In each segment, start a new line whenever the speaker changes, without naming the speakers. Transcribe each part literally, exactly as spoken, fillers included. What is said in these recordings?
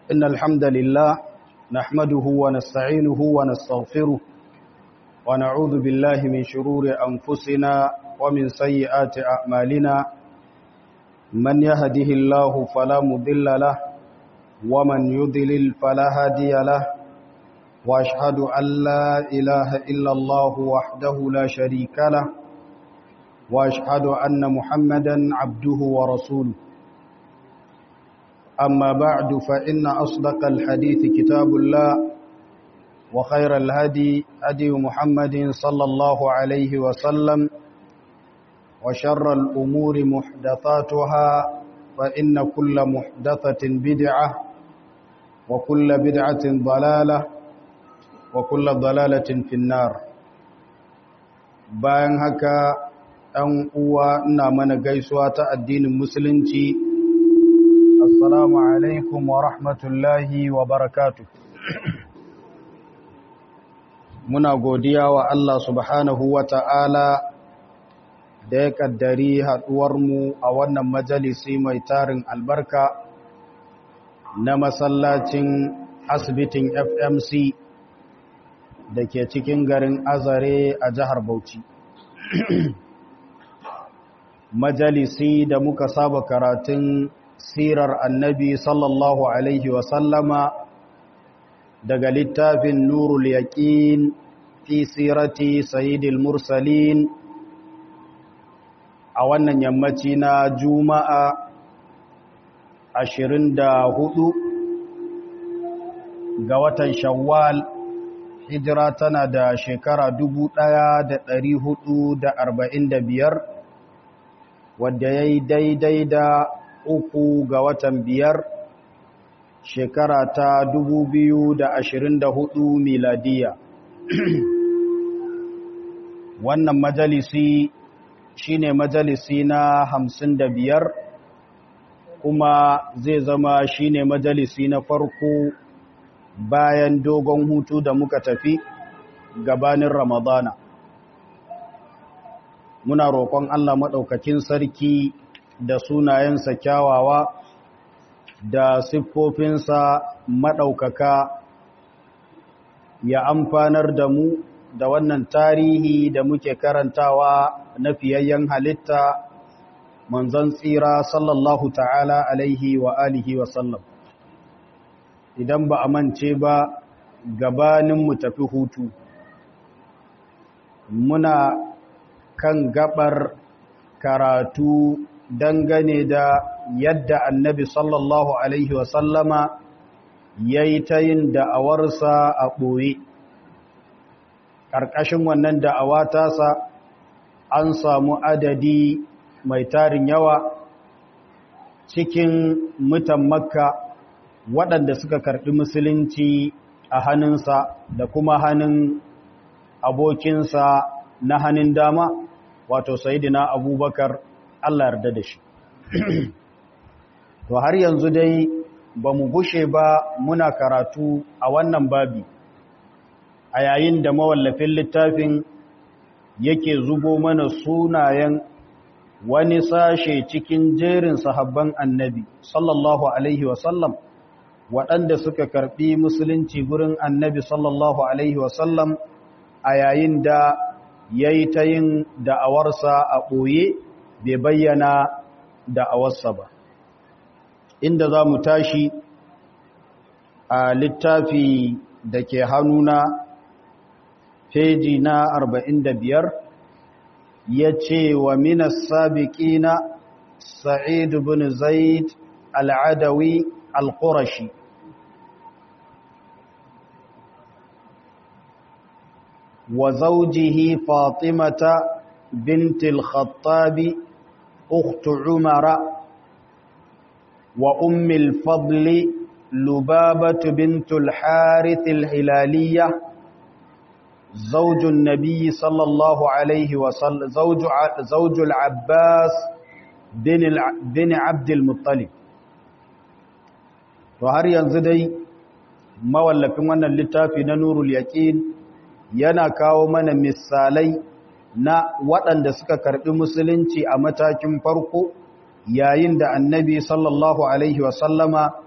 إن الحمد لله نحمده ونستعينه ونستغفره ونعوذ بالله من شرور أنفسنا ومن سيئات أعمالنا من يهده الله فلا مضل له ومن يضلل فلا هادي له وأشهد أن لا إله إلا الله وحده لا شريك له وأشهد أن محمدا عبده ورسوله أما بعد فإن أصدق الحديث كتاب الله وخير الهدي هدي محمد صلى الله عليه وسلم وشر الأمور محدثاتها فإن كل محدثة بدعة وكل بدعة ضلالة وكل ضلالة في النار. bayan haka ɗan uwa ina mana gaisuwa ta addinin musulunci. Assalamu alaikum wa rahmatullahi wa barakatuh. Muna godiya wa Allah subhanahu wa ta'ala da ya kaddari haɗuwarmu a wannan majalisi mai tarin albarka na masallacin asibitin F M C da ke cikin garin Azare a jihar Bauchi. Majalisi da muka saba karatun sirar annabi sallallahu alaihi wasallama daga littafin Nurul Yaqin fi sirati Sayyidil Mursalin a wannan yammaci na Juma'a ashirin da hudu ga watan Shawwal, hijira tana da shekara dubu ɗaya da ɗari hudu da arba'in da biyar, wadda ya yi daidai da uku ga watan biyar shekara ta dubu biyu da ashirin da hudu miladiya. Wannan majalisi shine majalisi na hamsin da biyar, kuma zai zama shine majalisi na farko bayan dogon hutu da muka tafi gabanin Ramadana. Muna roƙon Allah maɗaukakin sarki da sunayensa kyawawa da siffofinsa maɗaukaka ya amfanar da mu da wannan tarihi da muke karantawa na fiyayyen halitta manzon tsira sallallahu ta'ala alaihi wa alihi wa sallam. Idan ba a mance ba gabanin mu tafi hutu, muna kan gabar karatu dangane da yadda annabi sallallahu alaihi wasallama ya yi ta yin da'awarsa a ɓoye. Ƙarƙashin wannan da'awa tasa an samu adadi mai tarin yawa cikin mutan Makka waɗanda suka karɓi musulunci a hannunsa da kuma hannun abokinsa na hannun dama, wato Sayyidina Abubakar, Allah yarda da shi. To har yanzu dai ba mu gushe ba muna karatu a wannan babi, a yayin da mawallafin littafin yake zubo mana sunayen wani sashe cikin jerin sahabban annabi sallallahu alaihi wasallam waɗanda suka karɓi musulunci gurin annabi sallallahu alaihi wasallam a yayin da ya yi ta yin da'awarsa a ɓoye bai bayyana da'awarsa ba. Inda za mu tashi a littafi da ke hannuna feji na arba'in da biyar, ya ce wa minas sabiƙina Sa'id bin Zaid al'adawi al-Qurashi. Wa zaujihi Fatimata bint al-Khattabi أخت عمر وأم الفضل لبابة بنت الحارث الهلالية زوج النبي صلى الله عليه وسلم زوج زوج العباس بن بن عبد المطلب. وهر ينزدي mawallafin wannan littafi na Nurul Yaqin yana kawo mana misalai na waɗanda suka karɓi musulunci a matakin farko yayin da annabi sallallahu alaihi wasallama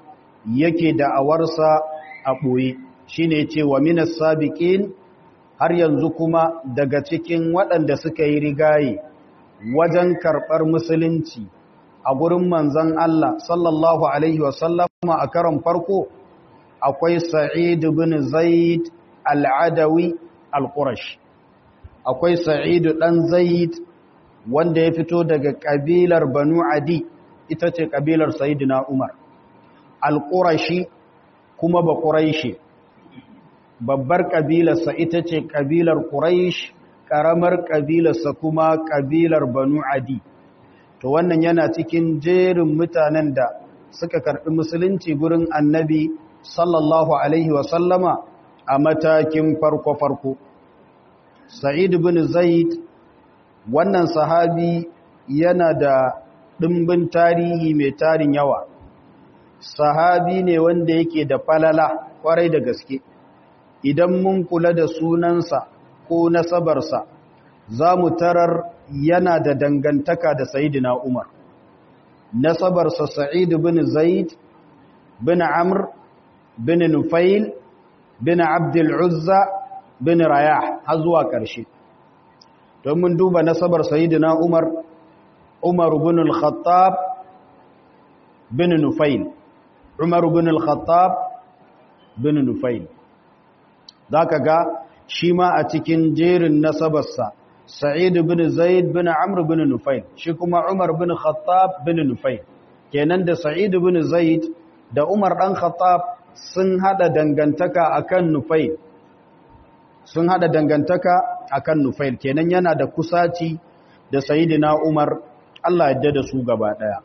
yake da'awarsa a ɓoye shi ne ce wa minas sabiqin har yanzu kuma daga cikin waɗanda suka yi rigaye wajen karɓar musulunci a gurin manzon Allah sallallahu alaihi wasallama a karon farko akwai Sa'id bin Zaid al-Adawi al-Qurashi akwai Sa'id dan Zaid wanda ya fito daga kabilar Banu Adi ita ce kabilar Sayyidina Umar al-Qurashi kuma ba Quraishi babbar kabilarsa ita ce kabilar Quraish karamar kabilarsa kuma kabilar Banu Adi to wannan yana cikin jerin mutanen da suka karɓi musulunci gurin Annabi sallallahu alaihi wa sallama a matakin farko farko Sa'id bin Zaid wannan sahabi yana da ɗimbin tarihi mai tarin yawa sahabi ne wanda yake da falala kwarai da gaske idan mun kula da sunansa ko nasabarsa za mu tarar yana da dangantaka da Sayyidina Umar nasabarsa Sa'id bin Zaid bin Amr bin Nufail bin Abdul Uzza bin Rayah har zuwa ƙarshe don mun duba nasabar Sayyidina Umar Umar bin al-Khattab bin Nufail Umar bin al-Khattab bin Nufail zaka ga shi ma a cikin jerin nasabarsa Sa'id bin Zaid bin Amr bin Nufail shi kuma Umar bin Khattab bin Nufail kenan da Sa'id bin Zaid da Umar dan Khattab sun hada dangantaka akan Nufail sun hada dangantaka akan Nufail kenan yana da kusaci da Sayyidina Umar Allah ya da su gaba daya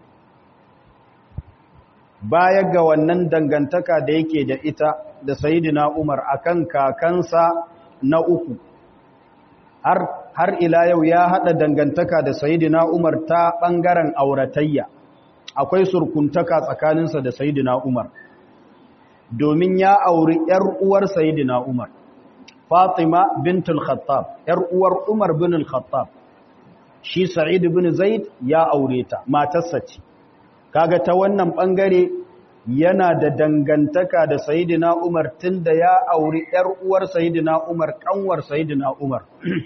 baya ga wannan dangantaka da yake da ita da Sayyidina Umar akan kakansa na uku har har ila yau ya hada dangantaka da Sayyidina Umar ta bangaren auratayya akwai surkuntaka tsakaninsa da Sayyidina Umar domin ya auri yar uwar Sayyidina Umar Fatima bintul Khattab yar uwar Umar bin al-Khattab shi Sa'id bin Zaid ya aure ta matarsa ce kaga ta wannan bangare yana da dangantaka da Sayyidina Umar tunda ya auri yar uwar Sayyidina Umar kanwar Sayyidina Umar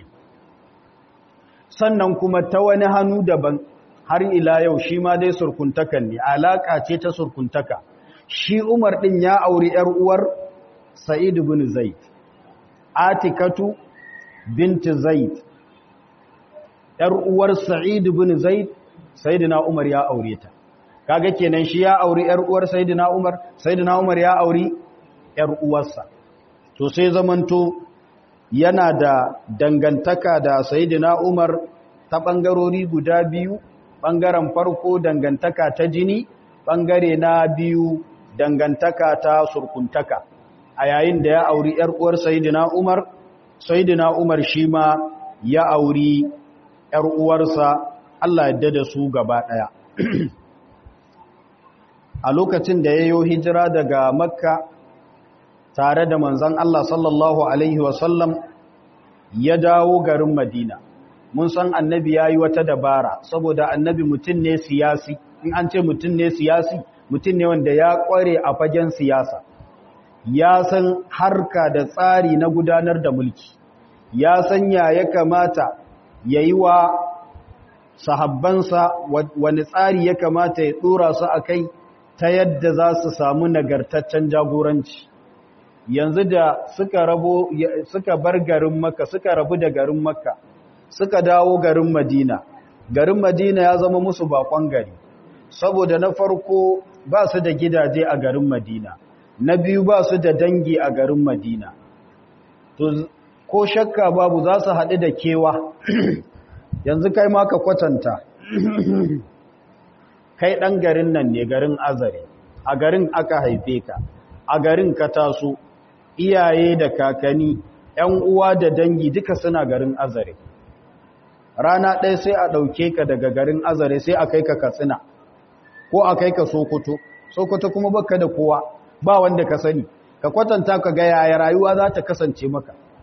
sannan kuma ta wani hannu daban har ila yau shi ma dai surkuntakan ne alaka ce ta surkuntaka shi Umar din ya auri yar uwar Sa'id bin Zaid Atikatu bint Zaid yar uwar Sa'id bin Zaid Sayyidina Umar ya aure ta kaga kenan shi ya auri yar uwar Sayyidina Umar Sayyidina Umar ya auri yar uwarsa to sai zamanto yana da dangantaka da Sayyidina Umar ta bangarori guda biyu bangaren farko dangantaka ta jini bangare na biyu dangantaka ta surkuntaka a yayin da ya auri yar uwar Sayyidina Umar Sayyidina Umar shi ma ya auri yar uwarsa Allah ya da su gaba daya a lokacin da ya yi hijira daga Makka tare da manzon Allah sallallahu alaihi wasallam ya dawo garin Madina mun san annabi yayi wata dabara saboda annabi mutum ne siyasi in an ce mutum ne siyasi mutum ne wanda ya kware a fagen siyasa ya san harka da tsari na gudanar da mulki ya san ya ya kamata yayi wa sahabbansa wani tsari ya kamata ya dora su akai ta yadda za su samu nagartaccen jagoranci yanzu da suka rabo suka bar garin Makka suka rabu da garin Makka suka dawo garin Madina garin Madina ya zama musu bakon gari saboda na farko ba su da gidaje a garin Madina na biyu ba su da dangi a garin Madina to ko shakka babu za su haɗu da kewa yanzu kai ma ka kwatanta kai ɗan garin nan ne garin Azare a garin aka haife ka a garin ka taso iyaye da kakanni ‘yan uwa da dangi duka suna garin Azare rana ɗaya sai a ɗauke ka daga garin Azare sai a kai ka Katsina ko a kai ka Sokoto Sokoto kuma baka da kowa ba wanda ka sani ka kwatanta ka ga yaya rayuwa za ta kasance maka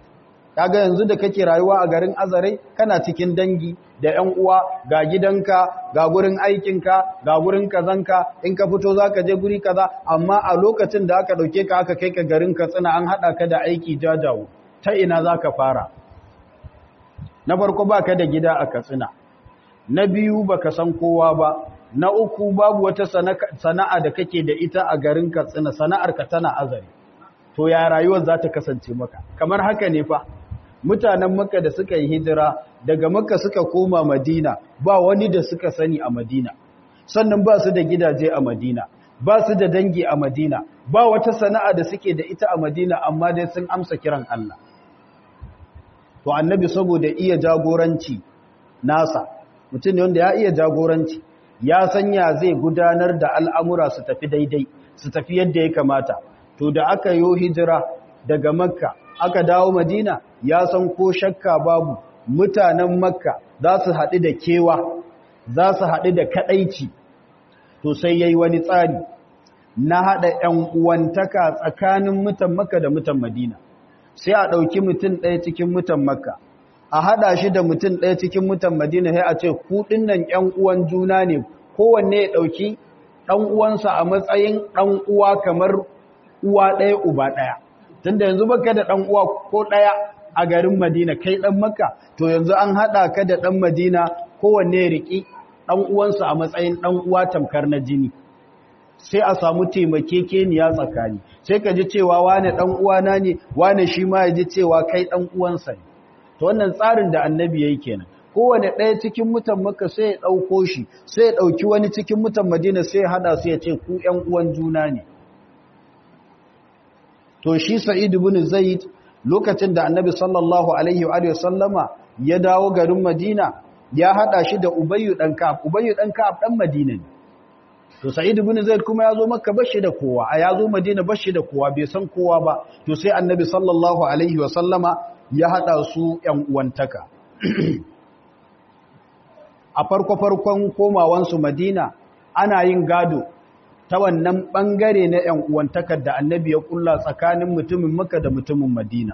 kaga yanzu da kake rayuwa a garin Azare kana cikin dangi da ƴan uwa, ga gidanka, ga gurin aikinka, ga gurin kazanka, in ka fito zaka je guri kaza, amma a lokacin da aka dauke ka aka kai ka garin Katsina an hada ka da aiki jajawo, ta ina zaka fara? Na farko baka da gida a Katsina, na biyu baka san kowa ba, na uku babu wata sana'a da kake da ita a garin Katsina, sana'arka tana Azare. To ya rayuwar za ta kasance maka? Kamar haka ne fa, mutanen Makka da suka yi hijira daga Makka suka koma Madina, ba wani da suka sani a Madina, sannan ba su da gidaje a Madina, ba su da dangi a Madina, ba wata sana'a da suke da ita a Madina, amma dai sun amsa kiran Allah. To annabi saboda iya jagoranci nasa, mutum ne wanda ya iya jagoranci, ya sanya zai gudanar da al'amura su tafi daidai, su tafi yadda ya kamata. To da aka yo hijira daga Makka aka dawo Madina, ya san ko shakka babu mutanen Makka za su haɗu da kewa, za su haɗu da kaɗaici. To sai yayi wani tsari na haɗa ‘yan uwantaka tsakanin mutan Makka da mutan Madina. Sai a ɗauki mutum ɗaya cikin mutan Makka, a haɗa shi da mutum ɗaya cikin mutan Madina, sai a ce ku ɗinnan ‘yan uwan juna ne, kowanne ya ɗauki ɗan uwansa a matsayin ɗan uwa kamar uwa ɗaya uba ɗaya. Tunda yanzu baka da ɗan uwa ko ɗaya a garin Madina, kai ɗan Makka, to yanzu an haɗa ka da ɗan Madina, kowanne ya riƙi ɗan uwansa a matsayin ɗan uwa tamkar na jini. Sai a samu taimakekeniya tsakani, sai ka ji cewa wane ɗan uwana ne, wane shi ma ya ji cewa kai ɗan uwansa ne. To wannan tsarin da annabi ya yi kenan. Kowane ɗaya cikin mutan Makka sai ya ɗauko shi, sai ya ɗauki wani cikin mutan Madina sai ya haɗa su ya ce ku ‘yan uwan juna ne. To shi Sa'id ibn Zaid lokacin da annabi sallallahu alaihi wa sallama ya dawo garin Madina, ya haɗa shi da Ubayyu ɗan Ka'ab. Ubayyu ɗan Ka'ab ɗan Madina ne. To Sa'id ibn Zaid kuma ya zo Makka bashi da kowa, a ya zo Madina bashi da kowa, bai san kowa ba. To sai annabi sallallahu alaihi wa sallama ya haɗa su ‘yan uwantaka. A farko-farkon komawansu Madina, ana yin gado ta wannan ɓangare na ‘yan uwantakar da annabi ya ƙulla tsakanin mutumin Makka da mutumin Madina.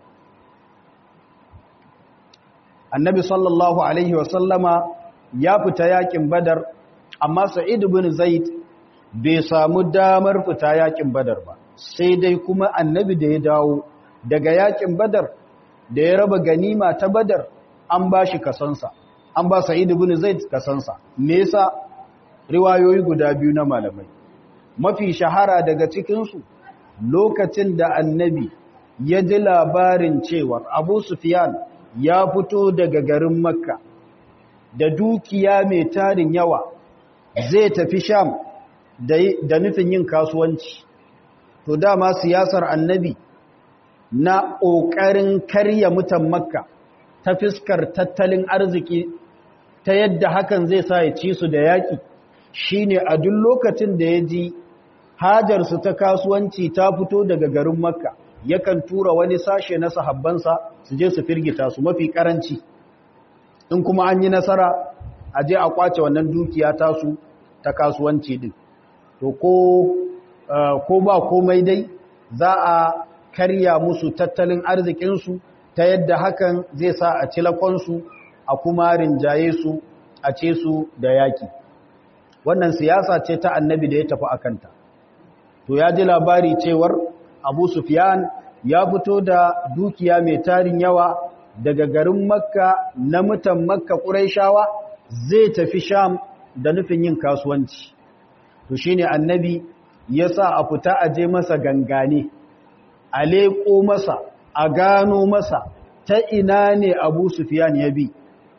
Annabi sallallahu Alaihi wasallama ya fita yaƙin Badar, amma Sa'id bin Zaid bai samu damar fita yaƙin Badar ba, sai dai kuma annabi da ya dawo daga yaƙin Badar, da ya raba ganima ta Badar, an ba shi kasansa, an ba Sa'id bin Zaid kasansa. Me yasa? Riwayoyi guda biyu na malamai. Mafi shahara daga cikinsu, lokacin da annabi ya ji labarin cewa Abu Sufyan ya fito daga garin Makka da dukiya mai tarin yawa, zai tafi Sham da nufin yin kasuwanci. To dama siyasar annabi na ƙoƙarin karya mutan Makka ta fiskar tattalin arziki, ta yadda hakan zai sa ya ci su da yaƙi, shine a duk lokacin da ya ji hajarsu ta kasuwanci ta fito daga garin Makka, yakan tura wani sashe na sahabbansa su je su firgita su mafi karanci. In kuma an yi nasara, a je a kwace wannan dukiya tasu ta kasuwanci din. To ko uh, ko ba komai dai za a karya musu tattalin arzikinsu, ta yadda hakan zai sa a cilakonsu, a kuma rinjaye su, a ce su da yaki. Wannan siyasa ce ta annabi da ya tafi a kanta. To ya ji labari cewar Abu Sufyan ya fito da dukiya mai tarin yawa daga garin Makka na mutan Makka Qurayshawa, zai tafi Sham da nufin yin kasuwanci. To shine annabi ya sa a fita a je masa gangane, a leƙo masa, a gano masa ta ina ne Abu Sufyan ya bi,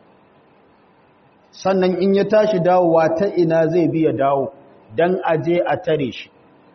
sannan in ya tashi dawowa ta ina zai bi ya dawo don a je a tare shi.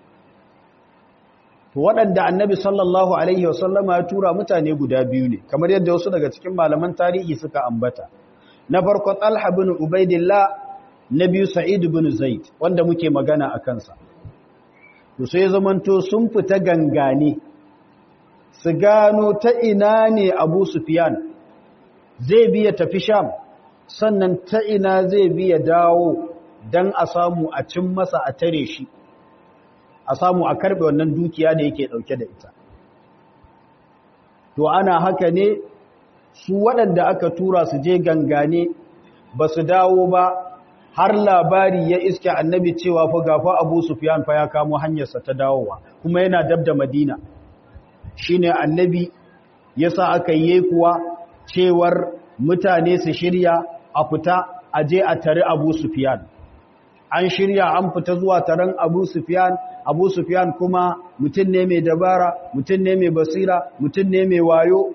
To waɗanda annabi sallallahu alaihi wasallama ya tura mutane guda biyu ne, kamar yadda wasu daga cikin malaman tarihi suka ambata. Na farko Talha bin Ubaidillah, na biyu Sa'id bin Zaid, wanda muke magana a kansa. To sai zamanto sun fita gangane su gano ta ina ne Abu Sufyan zai biya tafi Sham, sannan ta ina zai biya dawo don a samu a cin masa a tare shi, a samu a karbe wannan dukiya da yake dauke da ita. to ana haka ne su waɗanda aka tura su je gangane ba su dawo ba har labari ya iske annabi cewa fa gafa Abu Sufyan fa ya kamo hanyarsa ta dawowa kuma yana dab da Madina shine annabi yasa aka yi kuwa cewar mutane su shirya a fita a je a tare Abu Sufyan an shirya an fita zuwa taron Abu Sufyan Abu Sufyan kuma mutum ne mai dabara mutum ne mai basira mutum ne mai wayo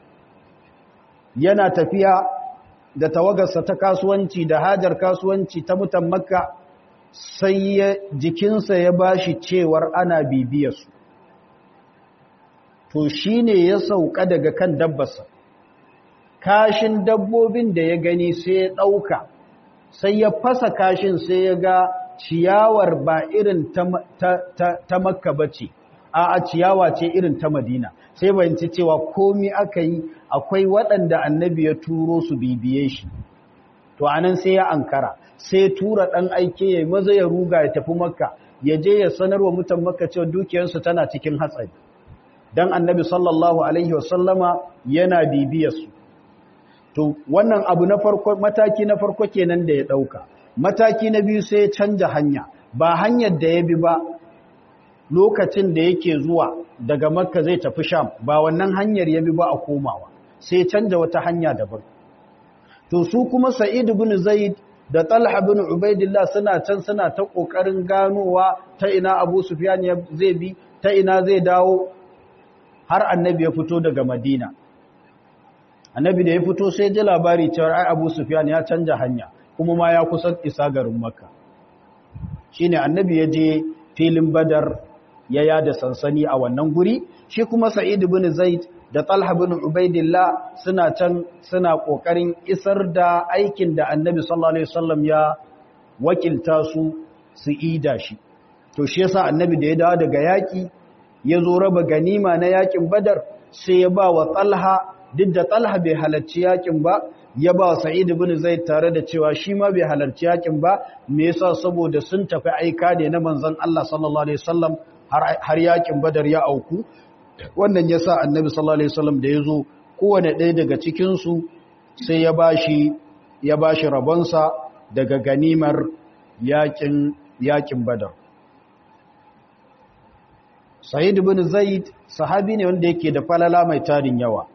yana tafiya da tawagarsa ta kasuwanci da hajar kasuwanci ta mutan Makka sai ya jikinsa ya bashi cewar ana bibiyarsu to shine ya sauka daga kan dabbarsa kashin dabbobin da ya gani sai ya ɗauka sai ya fasa kashin sai ya ga ciyawar ba irin ta, ta, ta, ta Makka bace a ciyawa ce irin ta Madina sai bayanci cewa komi aka yi akwai waɗanda annabi ya turo su bibiye shi to anan sai ya ankara sai tura ɗan aike ya maza ya ruga ya tafi Makka ya je ya sanarwa mutan Makka cewa dukiyarsu tana cikin hatsari dan annabi sallallahu alaihi wasallama yana bibiyar su to wannan abu na farko mataki na farko kenan da ya dauka mataki na biyu sai ya canja hanya ba hanyar da ya bi ba lokacin da yake zuwa daga Makka zai tafi Sham ba wannan hanyar ya bi ba a komawa sai ya canja wata hanya daban to su kuma Sa'id ibn Zaid da Talha ibn Ubaidillah suna can suna ta kokarin ganowa ta ina Abu Sufyan zai bi ta ina zai dawo har annabi ya fito daga Madina annabi da ya fito sai ji labari cewa ai Abu Sufyan ya canja hanya kuma ma ya kusa isa garin Makka shine annabi ya je filin Badar ya yada sansani a wannan guri shi kuma Sa'id ibn Zaid da Talha ibn Ubaidillah suna can suna kokarin isar da aikin da annabi sallallahu alaihi wasallam ya wakilta su su ida shi to shi yasa annabi da ya dawo daga yaki ya zo raba ganima na yakin Badar sai ya ba wa Talha duk da Talha bai halarci yakin ba ya ba Sa'id ibn Zaid tare da cewa shi ma bai halarci yakin ba me yasa saboda sun tafi aika ne na manzon Allah sallallahu alaihi wasallam har har yakin Badar ya auku wannan yasa Annabi sallallahu alaihi wasallam da yazo kowanne ɗaya daga cikin su sai ya bashi ya bashi rabonsa daga ganimar yakin yakin Badar Sa'id ibn Zaid sahabi ne wanda yake da falala mai tarin yawa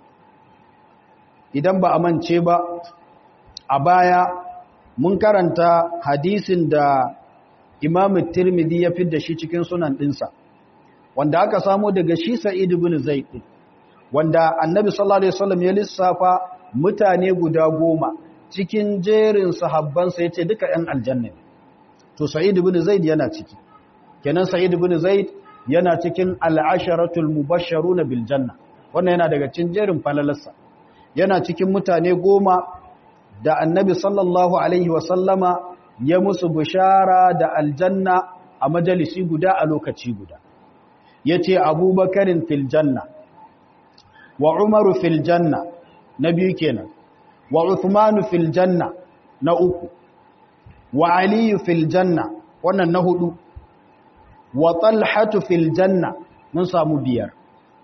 idan ba a mance ba a baya mun karanta hadisin da Imam Tirmidhi ya fidda shi cikin sunan dinsa wanda aka samu daga shi Sa'id ibn Zaid wanda Annabi sallallahu alaihi wasallam ya lissafa mutane guda goma cikin jerin sahabbansa yace duka ɗan aljanna to Sa'id ibn Zaid yana ciki kenan Sa'id ibn Zaid yana cikin al-asharatul mubashsharuna bil janna wannan yana daga cikin jerin falalarsa yana cikin mutane goma da Annabi sallallahu alaihi wasallama ya musu bishara da aljanna a majalisi guda a lokaci guda yace Abubakarin fil janna wa Umaru fil janna na biyu kenan wa Uthmanu fil janna na uku wa Ali fil janna wannan na hudu wa Talhatu fil janna mun samu biyar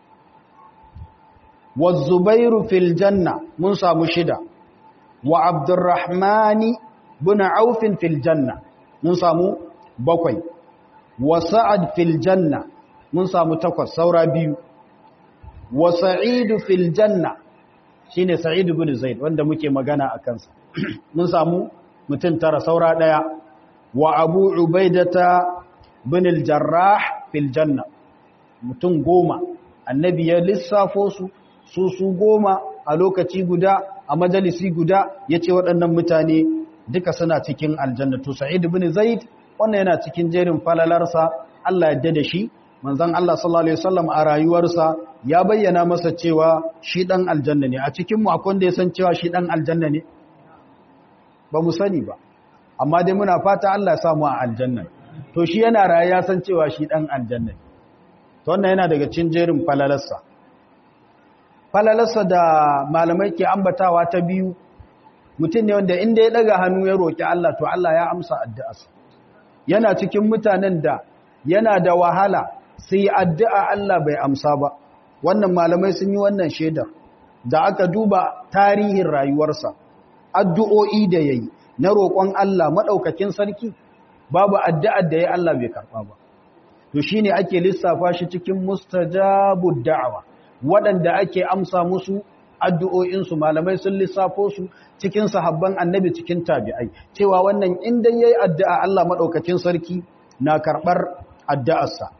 wa Zubairu fil janna mun samu shida wa Abdurrahmani bin Auf fil janna mun samu bakwai wa Sa'ad fil janna mun samu takwas saura biyu wa Sa'id fil janna shine Sa'id ibn Zaid wanda muke magana akan sa mun samu mutum tara saura daya wa Abu Ubaidata bin al-Jarrah fil janna mutum goma annabi ya lissafo su su su goma a lokaci guda a majalisi guda yace waɗannan mutane duka suna cikin aljanna to Sa'id ibn Zaid wannan yana cikin jerin falalarsa Allah ya da shi manzon Allah sallallahu alaihi wasallam a rayuwarsa ya bayyana masa cewa shi dan aljanna ne a cikin mu akwai wanda ya san cewa shi dan aljanna ne ba mu sani ba amma dai muna fata Allah ya sa mu a aljanna to shi yana raye ya san cewa shi dan aljanna ne to wannan yana daga cikin jerin falalarsa falalarsa da malamai ke ambatawa ta biyu mutum ne wanda inda ya daga hannu ya roki Allah to Allah ya amsa addu'arsa yana cikin mutanen da yana da wahala sai addu'a Allah bai amsa ba wannan malamai sun yi wannan shaidar da aka duba tarihin rayuwarsa, addu'o'i da ya yi na roƙon Allah maɗaukakin sarki, babu addu'ar da ya Allah bai karɓa ba. To shi ne ake lissafa shi cikin mustajabud da'awa, waɗanda ake amsa musu addu'o'insu, malamai sun lissafo su cikin sahabban annabi, cikin tabi'ai, cewa wannan inda ya yi addu'a Allah maɗaukakin sarki na karɓar addu'arsa.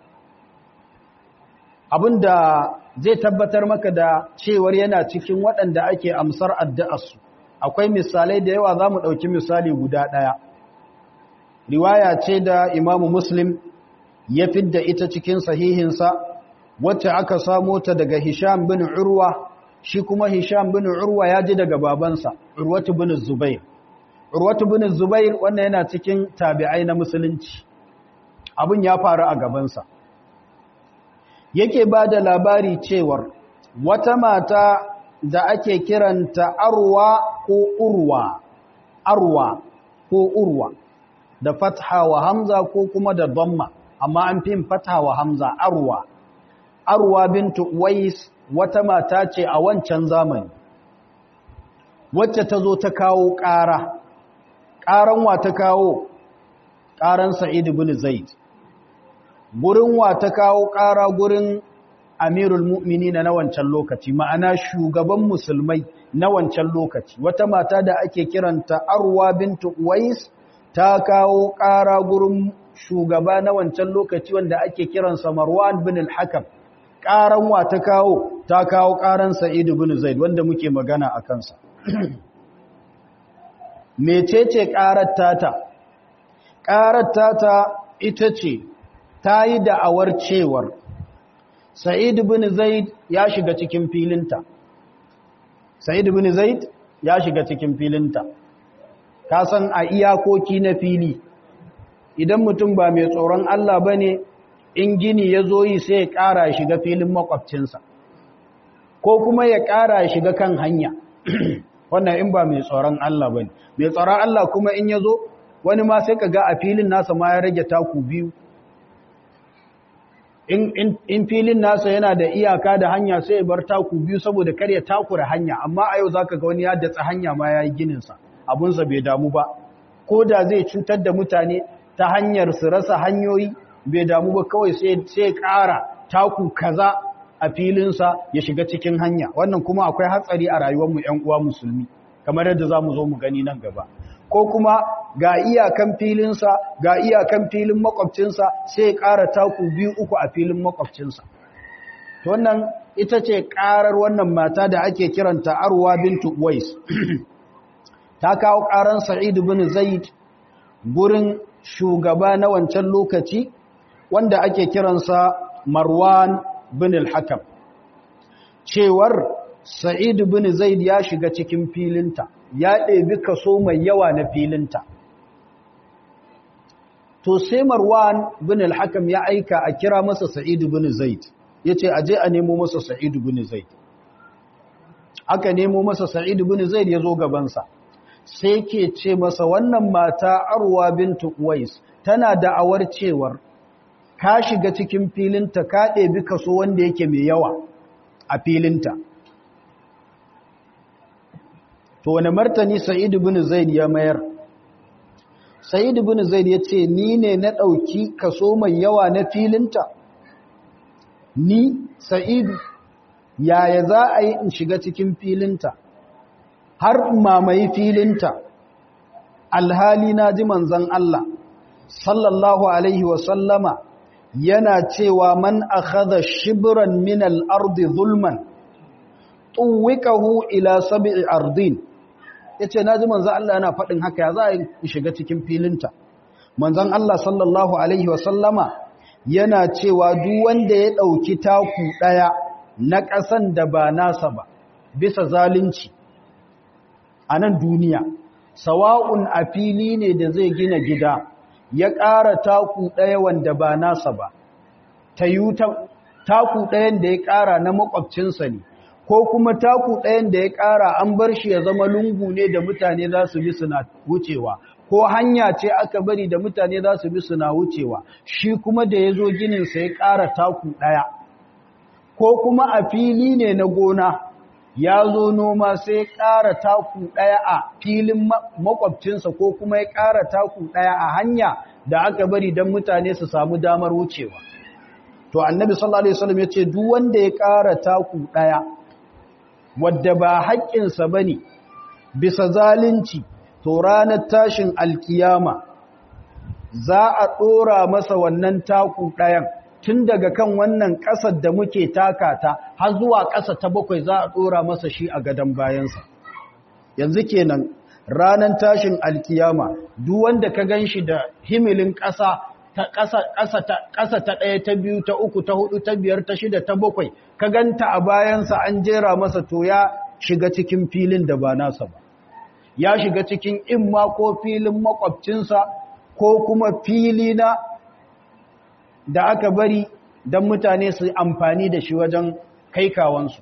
Abin da zai tabbatar maka da cewar yana cikin waɗanda ake amsar addu'arsu, akwai misalai da yawa, za mu ɗauki misali guda ɗaya. Riwaya ce da Imamu Muslim ya fidda ita cikin sahihinsa, wacce aka samo ta daga Hisham bin Urwa, shi kuma Hisham bin Urwa ya ji daga babansa, Urwatu bin Zubair. Urwatu bin Zubair wannan yana cikin tabi'ai na musulunci, abin ya faru a gabansa. Yake ba da labari cewar wata mata da ake kiranta Arwa ko Urwa, Arwa ko Urwa, da fatha wa hamza ko kuma da dhamma, amma an fi fatha wa hamza, Arwa. Arwa bintu Uwais wata mata ce a wancan zamani, wacce ta zo ta kawo ƙara. Ƙaran wa ta kawo? Ƙaran Sa'id ibn Zaid. Gurin wa ta kawo ƙara? Gurin Amirul Mu'minin na wancan lokaci, ma'ana shugaban musulmai na wancan lokaci. Wata mata da ake kiranta Arwa bintu Uwais ta kawo ƙara gurin shugaba na wancan lokaci wanda ake kiransa Marwan bin al-Hakam. Ƙaran wa ta kawo? Ta kawo ƙaran Sa'id ibn Zaid wanda muke magana a kansa. Mecece ƙarar tata? Ƙarar tata ita ce ta yi da'awar cewar Sa'id ibn Zaid ya shiga cikin filinta. Sa'id ibn Zaid ya shiga cikin filinta. Ka san a iyakoki na fili, idan mutum ba mai tsoron Allah ba ne, in gini ya zo yi sai ya ƙara ya shiga filin makwabcinsa, ko kuma ya ƙara ya shiga kan hanya. Wannan in ba mai tsoron Allah ba ne. Mai tsoron Allah kuma in ya zo, wani ma sai ka ga a filin nasa ma ya rage taku biyu. In, in, in filin nasa yana da iyaka da hanya sai ya bar taku biyu saboda kar ya takura hanya, amma a yau za ka ga wani ya datsa hanya ma ya yi gininsa, abunsa bai damu ba. Ko da zai cutar da mutane ta hanyar su rasa hanyoyi, bai damu ba, kawai sai sai ƙara taku kaza a filinsa ya shiga cikin hanya. Wannan kuma akwai hatsari a rayuwarmu ‘yan uwa musulmi, kamar yadda za mu zo mu gani nan gaba. Ko kuma ga iyakan filinsa, ga iyakan filin makwabcinsa, sai ya ƙara taku biyu uku a filin makwabcinsa. To wannan ita ce ƙarar wannan mata da ake kiranta Arwa bintu Uwais. Ta kawo ƙaran Sa'id bin Zaid gurin shugaba na wancan lokaci wanda ake kiransa Marwan bin al-Hakam, cewar Sa'id bin Zaid ya shiga cikin filinta, ya ɗebi kaso mai yawa na filinta. To sai Marwan bin al-Hakam ya aika a kira masa Sa'id bin Zaid, ya ce aje a nemo masa Sa'id bin Zaid. Aka nemo masa Sa'id bin Zaid ya zo gabansa, sai ke ce masa wannan mata Arwa bintu Uwais tana da'awar cewar ka shiga cikin filinta ka ɗebi kaso wanda yake mai yawa a filinta. To wani martani Sa'id bin Zaid ya mayar? Sa'id bin Zaid ya ce ni ne na ɗauki kaso mai yawa na filinta? Ni Sa'id, yaya za a yi in shiga cikin filinta har mamaye filinta, alhali na ji manzon Allah sallallahu alaihi wasallama yana cewa man akhadha shibran min al-ardi zulman tuwikahu ila sab'i ardin. Yace naji manzon Allah yana faɗin haka, ya za a shiga cikin filinta. Manzon Allah sallallahu alaihi wasallama yana cewa duk wanda ya dauki taku daya na ƙasan da ba nasa ba bisa zalunci a nan duniya, sawa'un a fili ne da zai gina gida ya ƙara taku ɗaya wanda ba nasa ba, ta yi taku ɗayan da ya ƙara na makwabcinsa ne, ko kuma taku ɗayan da ya ƙara an bar shi ya zama lungu ne da mutane za su bi suna wucewa, ko hanya ce aka bari da mutane za su bi suna wucewa, shi kuma da ya zo gininsa ya ƙara taku ɗaya, ko kuma a fili ne na gona ya zo noma sai ƙara taku ɗaya a filin makwabcinsa ko kuma ya ƙara taku ɗaya a hanya da aka bari don mutane su samu damar wucewa. To annabi sallallahu alaihi wasallam ya ce duk wanda ya ƙara taku ɗaya wadda ba haƙƙinsa ba ne bisa zalunci, to ranar tashin alkiyama za a ɗora masa wannan taku ɗayan tun daga kan wannan ƙasar da muke takata har zuwa ƙasa ta bakwai za a ɗora masa shi a gadon bayansa. Yanzu kenan ranar tashin alkiyama duk wanda ka gan shi da himilin ƙasa ta ƙasa ta ɗaya ta biyu ta uku ta hudu ta biyar ta shida ta bakwai ka ganta a bayansa an jera masa, to ya shiga cikin filin da ba nasa ba, ya shiga cikin imma ko filin makwabcinsa ko kuma fili na da aka bari don mutane su amfani da shi wajen kaikawansu.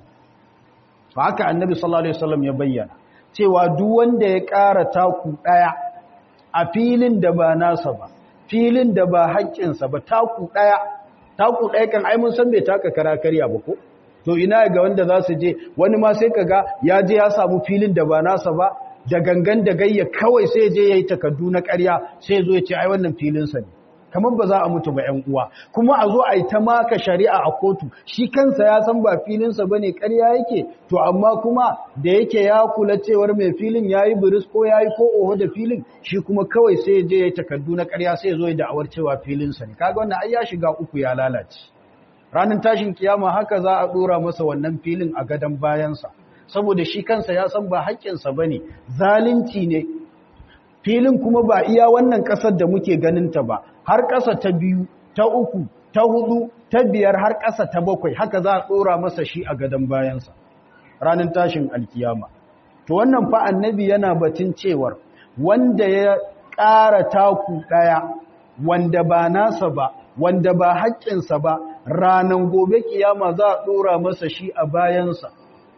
Haka annabi sallallahu alaihi wasallam ya bayyana cewa duk wanda ya ƙara taku ɗaya a filin da ba nasa ba, filin da ba haƙƙinsa ba, taku ɗaya taku ɗaya kan ai mun san bai taka kara karya ba ko, to ina ga wanda za su je, wani ma sai kaga ya je ya samu filin da ba nasa ba da gangan da gayya kawai sai je yayi takardu na ƙarya sai zo ya ce ai wannan filinsa ne, kamar ba za a mutu ba ƴan uwa, kuma a zo a yi ta maka shari'a a kotu, shi kansa ya san ba filinsa ba ne ƙarya yake, to amma kuma da yake ya kula cewar mai filin ya yi biris ko ya yi ko oho da filin, shi kuma kawai sai ya je ya yi takardu na ƙarya sai ya zo ya da'awar cewa filinsa ne. Kaga wannan ai ya shiga uku ya lalace. Ranar tashin kiyama haka za a ɗora masa wannan filin a gadon bayansa, saboda shi kansa ya san ba haƙƙinsa ba ne, zalunci ne. Filin kuma ba iya wannan ƙasar da muke ganinta ba, har ƙasa ta biyu, ta uku, ta hudu, ta biyar har ƙasa ta bakwai, haka za a ɗora masa shi a gadon bayansa ranar tashin alkiyama. To wannan fa annabi yana batun cewar wanda ya ƙara taku ɗaya, wanda ba nasa ba, wanda ba haƙƙinsa ba, ranar gobe kiyama za a ɗora masa shi a bayansa.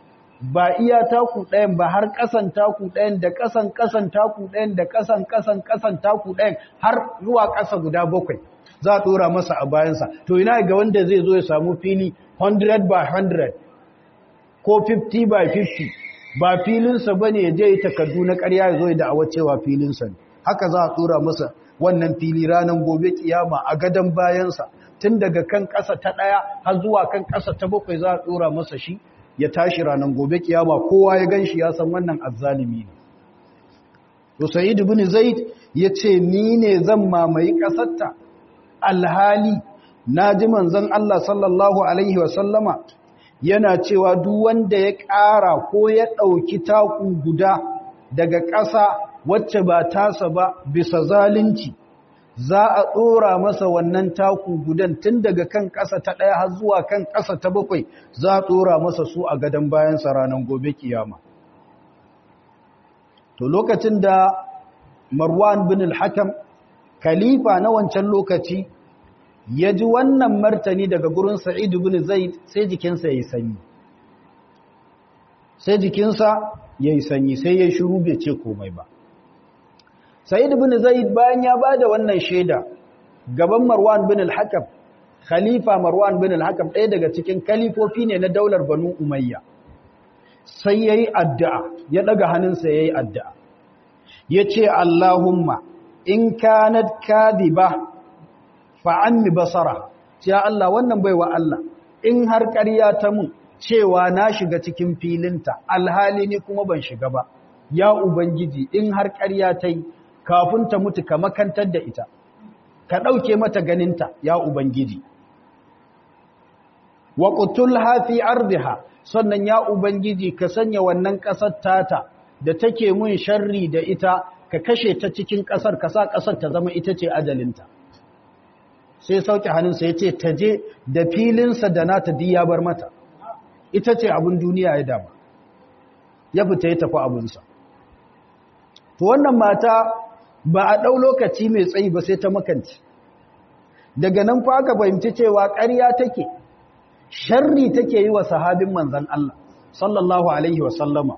Ba iya taku ɗayan ba, har ƙasan taku ɗayan da ƙasan ƙasan taku ɗayan da ƙasan ƙasan ƙasan taku ɗayan har zuwa ƙasa guda bakwai za a ɗora masa a bayansa. To ina ga wanda zai zo ya samu fili hundred by hundred ko fifty by fifty, ba filinsa ba ne ya je yi takardu na ƙarya ya zo ya da'awar cewa filinsa ne. Haka za a ɗora masa wannan fili ranar gobe kiyama a gadon bayansa, tun daga kan ƙasa ta ɗaya har zuwa kan ƙasa ta bakwai za a ɗora masa shi ya tashi ranar gobe kiyama, kowa ya ganshi ya san wannan azzalimi ne. To Sa'id ibn Zaid yace ni ne zan mamayi kasarta, alhali naji manzon Allah sallallahu alaihi wasallama yana cewa duk wanda ya ƙara ko ya dauki taku guda daga ƙasa wacce ba tasa ba bisa zalunci, za a ɗora masa wannan taku gudan tun daga kan ƙasa ta ɗaya har zuwa kan ƙasa ta bakwai, za a ɗora masa su a gadon bayansa ranar gobe kiyama. To lokacin da Marwan bin al-Hakam, khalifa na wancan lokaci, ya ji wannan martani daga gurin Sa'id bin Zaid, sai jikinsa ya yi sanyi. Sai jikinsa ya yi sanyi, sai ya shiru bai ce komai ba. Sa'id bin Zaid bayan ya bada wannan shaida gaban Marwan bin al-Hakam, khalifa Marwan bin al-Hakam ɗaya daga cikin kalifofi ne na daular Banu Umayya, sai yayi addu'a, ya daga hannunsa yayi addu'a, yace Allahumma in kanat kadiba fa anni basara, ya Allah wannan baiwa Allah in har ƙarya ta mun cewa na shiga cikin filinta alhali ni kuma ban shiga ba, ya ubangiji in har ƙarya ta yi kafin ta mutu ka makantar da ita, ka ɗauke mata ganinta ya Ubangiji. Wa qutulha fi ardiha, sannan ya Ubangiji ka sanya wannan ƙasar tata da take mun sharri da ita, ka kashe ta cikin ƙasar, ka sa ƙasar ta zama ita ce ajalinta. Sai sauke hannunsa ya ce ta je da filinsa da nata duk ya bar mata, ita ce abin duniya ya dama, ya fita ya tafi abinsa. To wannan mata ba a ɗau lokaci mai tsayi ba sai ta makanci. Daga nan fa aka fahimci cewa ƙarya take, sharri take yi wa sahabin manzan Allah sallallahu alaihi wa sallama.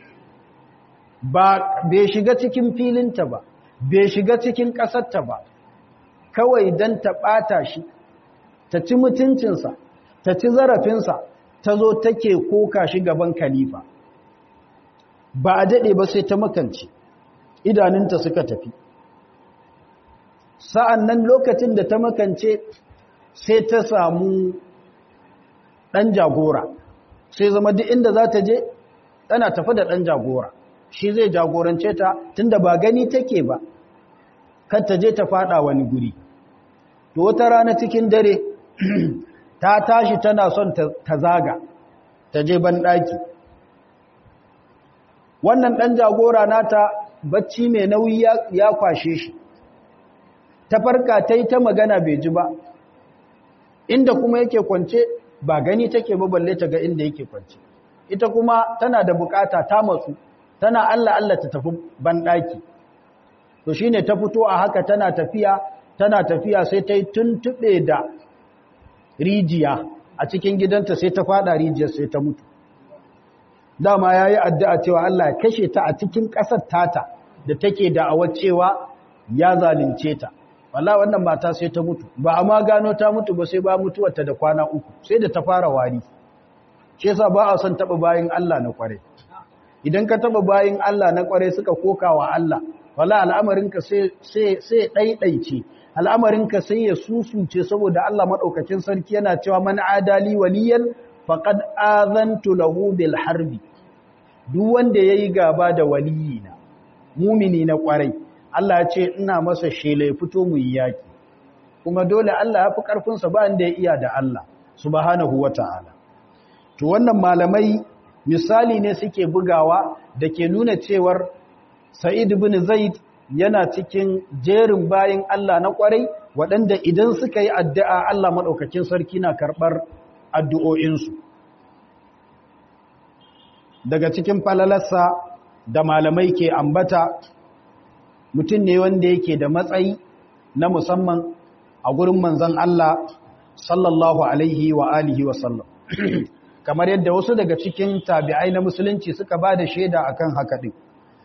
Ba bai shiga cikin filinta ba, bai shiga cikin ƙasarta ba, kawai don ta ɓata shi, ta ci mutuncinsa, ta ci zarafinsa ta zo take koka shi gaban khalifa ba a daɗe ba sai ta makance idanunta suka tafi sa'an nan lokacin da ta makance sai ta samu ɗan jagora sai zama duk inda za ta je tana tafi da ɗan jagora shi zai jagorance ta tunda ba gani take ba kan ta je ta fada wani guri to wata rana cikin dare ta tashi tana son ta zaga ta je banɗaki wannan ɗan jagora nata bacci mai nauyi ya kwashe shi ta farka ta yi ta magana bai ji ba inda kuma yake kwance ba gani take ba balle ta ga inda yake kwance ita kuma tana da bukata ta matsu tana Allah Allah ta tafi banɗaki to shine ta fito a haka tana tafiya tana tafiya sai ta yi tuntube da rijiya a cikin gidanta sai ta fada rijiyar sai ta mutu dama yayi addu'a cewa Allah ya kashe ta a cikin ƙasar tata da take da'awar cewa ya zalunce ta wallahi wannan mata sai ta mutu ba amma gano ta mutu ba sai ba mutuwarta da kwana uku sai da ta fara wari shi yasa ba a son taba bayin Allah na kware idan ka taba bayin Allah na kware suka kokawa Allah wallahi al'amarinka sai sai sai daidaice al'amarinka sai ya susuce saboda Allah madaukakin sarki yana cewa man adali waliyan faqad azantu lahu bil harbi duk wanda yayi gaba da waliyina mumini na kwarai Allah ya ce ina masa shele fito mu yi yaki kuma dole Allah ya fi karfin sa ba inda ya iya da Allah subhanahu wataala to wannan malamai misali ne suke bugawa da ke nuna cewar Sa'id ibn Zaid yana cikin jerin bayin Allah na kwarai waɗanda idan suka yi addu'a Allah madaukakin sarki na karɓar addu'o'insu daga cikin falalarsa da malamai ke ambata mutum ne wanda yake da matsayi na musamman a gurin manzon Allah sallallahu alaihi wa alihi wa sallam kamar yadda wasu daga cikin tabi'ai na musulunci suka ba da shaida akan haka din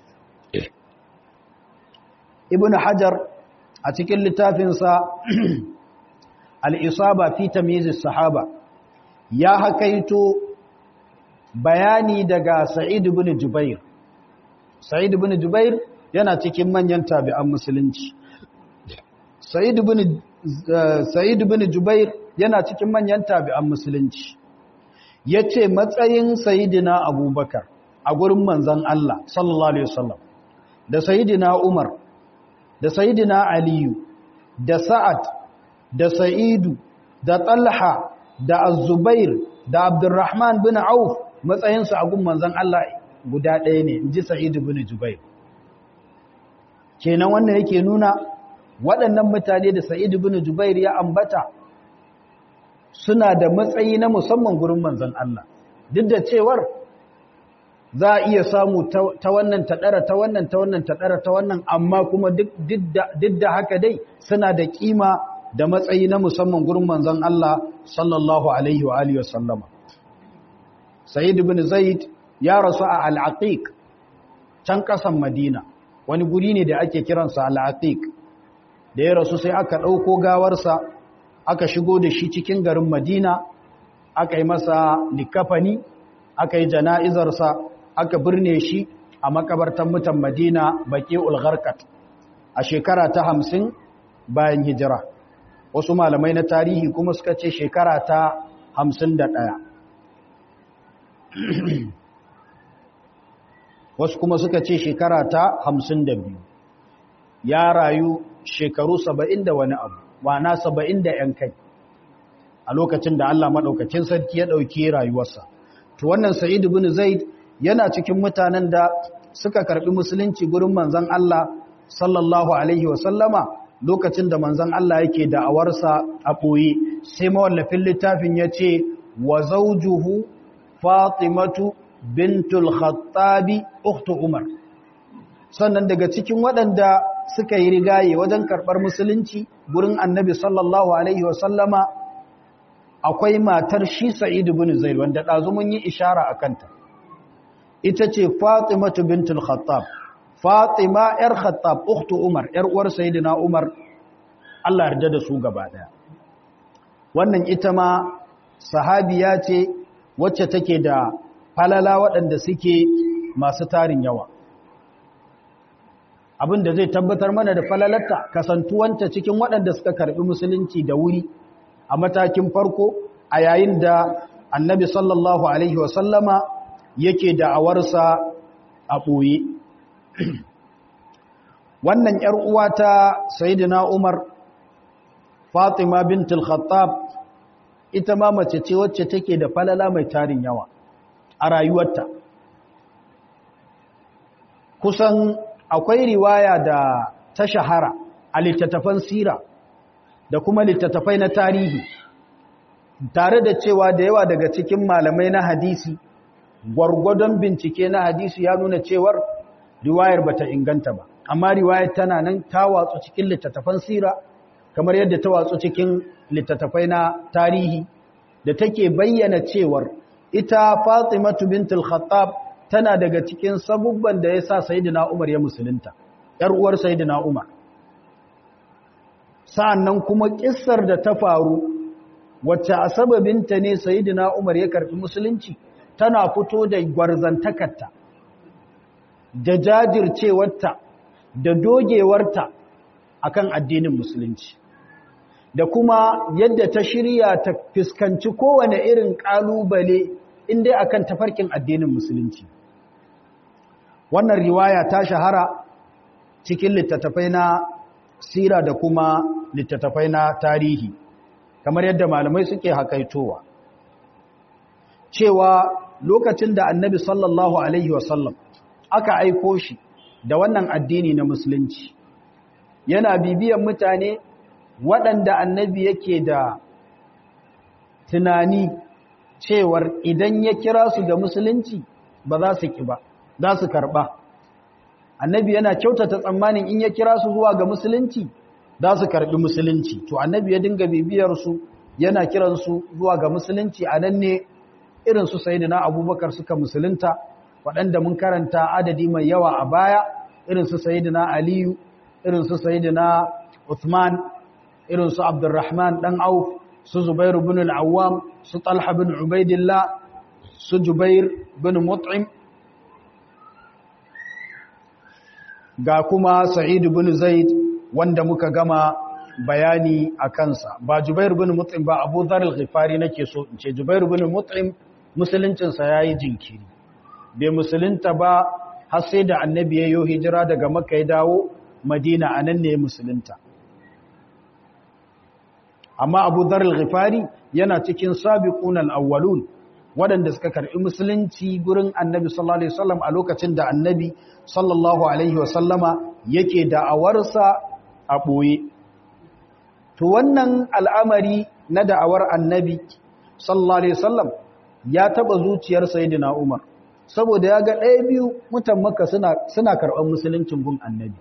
Ibn Hajar a cikin littafinsa Al-Isaba fi Tamyiz as-Sahaba ya hakaito bayani daga Sa'id ibn Jubair Sa'id ibn Jubair yana cikin manyan tabi'an musulunci Sa'id ibn Sa'id ibn Jubair yana cikin manyan tabi'an musulunci yace matsayin Sayyidina Abubakar a gurin manzon Allah sallallahu alaihi wasallam da Sayyidina Umar da Sayyidina Aliyu da Sa'ad da Sa'idu da Talha da Az-Zubair da Abdurrahman bin Auf matsayinsu a gun manzon Allah guda ɗaya ne inji Sa'id ibn Jubair kenan wannan yake nuna waɗannan mutane da Sa'id ibn Jubair ya ambata suna da matsayi na musamman gurin manzon Allah duk da cewar za a iya samu ta wannan taɗara ta wannan ta wannan taɗara ta wannan amma kuma duk da haka dai suna da kima da matsayi na musamman gurin manzon Allah sallallahu alaihi wa alihi wasallama Sa'id ibn Zaid ya rasu a Al-Aqiq can kasan Madina wani guri ne da ake kiransa Al-Aqiq da ya rasu sai aka ɗauko gawarsa aka shigo da shi cikin garin Madina aka yi masa likafani aka yi jana'izarsa aka birne shi a makabartan mutan Madina Baqi'ul Gharqat a shekara ta hamsin bayan hijira wasu malamai na tarihi kuma suka ce shekara ta hamsin da ɗaya wasu kuma suka ce shekara ta hamsin da biyu ya rayu shekaru saba'in da wani abu wana saba'in da ‘yan kai a lokacin da Allah maɗaukacin sarki ya ɗauki rayuwarsa to wannan Sa'id ibn Zaid yana cikin mutanen da suka karɓi musulunci gurin manzon Allah sallallahu alaihi wasallama lokacin da manzon Allah yake da'awarsa a ɓoye sai mawallafin littafin ya ce wa zawjuhu Fatimatu bintul Khattabi ukhtu Umar sannan daga cikin waɗanda suka yi rigaye wajen karɓar musulunci gurin annabi sallallahu alaihi wasallama akwai matar shi Sa'id ibn Zaid wanda ɗazu mun yi ishara a kanta ita ce Fatimatu bintul Khattab Fatima ‘yar Khattab, ukhtu Umar, ‘yar uwar Sayyidina Umar, Allah yarda da su gaba ɗaya. Wannan ita ma sahabiya ce wacce take da falala waɗanda suke masu tarin yawa. Abin da zai tabbatar mana da falalarta kasantuwanta cikin waɗanda suka karɓi musulunci da wuri a matakin farko a yayin da annabi sallallahu alaihi wasallama yake da'awarsa a ɓoye. Wannan ‘yar uwa ta Sayyidina Umar, Fatima bintul Khattab, ita ma mace ce wacce take da falala mai tarin yawa a rayuwarta. Kusan akwai riwaya da ta shahara a littattafan sira da kuma littattafai na tarihi, tare da cewa da yawa daga cikin malamai na hadisi, gwargwadon bincike na hadisi ya nuna cewar riwayar bata inganta ba, amma riwayar tana nan ta watsu cikin littattafan sira kamar yadda ta watsu cikin littattafai na tarihi da take bayyana cewar ita Fatimatu bintul Khattab tana daga cikin sabubban da yasa Sayyidina Umar ya musulunta, yar uwar Sayyidina Umar. Sa'annan kuma kissar da ta faru wacce a sababinta ne Sayyidina Umar ya karbi musulunci tana fito da gwarzantakarta da jajircewarta da dogewarta akan addinin musulunci, da kuma yadda ta shirya ta fuskanci kowane irin kalubale inda akan tafarkin addinin musulunci. Wannan riwaya ta shahara cikin littattafai na sira da kuma littattafai na tarihi, kamar yadda malamai suke hakaitowa cewa lokacin da annabi sallallahu alaihi wasallam aka aiko shi da wannan addini na musulunci, yana bibiyan mutane waɗanda annabi yake da tunani cewar idan ya kira su ga musulunci ba za su ki ba, za su karɓa. Annabi yana kyautata tsammanin in ya kira su zuwa ga musulunci za su karɓi musulunci, to annabi ya dinga bibiyar su yana kiransu zuwa ga musulunci. A nan ne irin su Sayyidina Abubakar suka musulunta, waɗanda mun karanta adadi mai yawa a baya, irin su Sayyidina Aliyu, irin su Sayyidina Uthman, irin su Abdurrahman dan Auf, su Zubair ibn al-Awwam, su Talha bin Ubaidillah, su Jubair bin Mut'im, ga kuma Sa'id bin Zaid wanda muka gama bayani a kansa. Ba Jubair bin Mut'im ba, Abu Dharr al-Ghifari nake so in ce. Jubair bin Mut'im musuluncinsa yayi jinkiri, bai musulunta ba har sai da annabi ya yi hijira daga Makka ya dawo Madina, anan ne musulunta. Amma Abu Dharr al-Ghifari yana cikin sabiqun al-awwalun waɗanda suka karɓi musulunci gurin annabi sallallahu alaihi wasallam a lokacin da annabi sallallahu alaihi wasallama yake da'awarsa a ɓoye. To wannan al'amari na da'awar annabi sallallahu alaihi wasallam ya taɓa zuciyar Sayyidina Umar, saboda ya ga ɗaya biyu mutan Makka suna suna karɓar musuluncin gun annabi.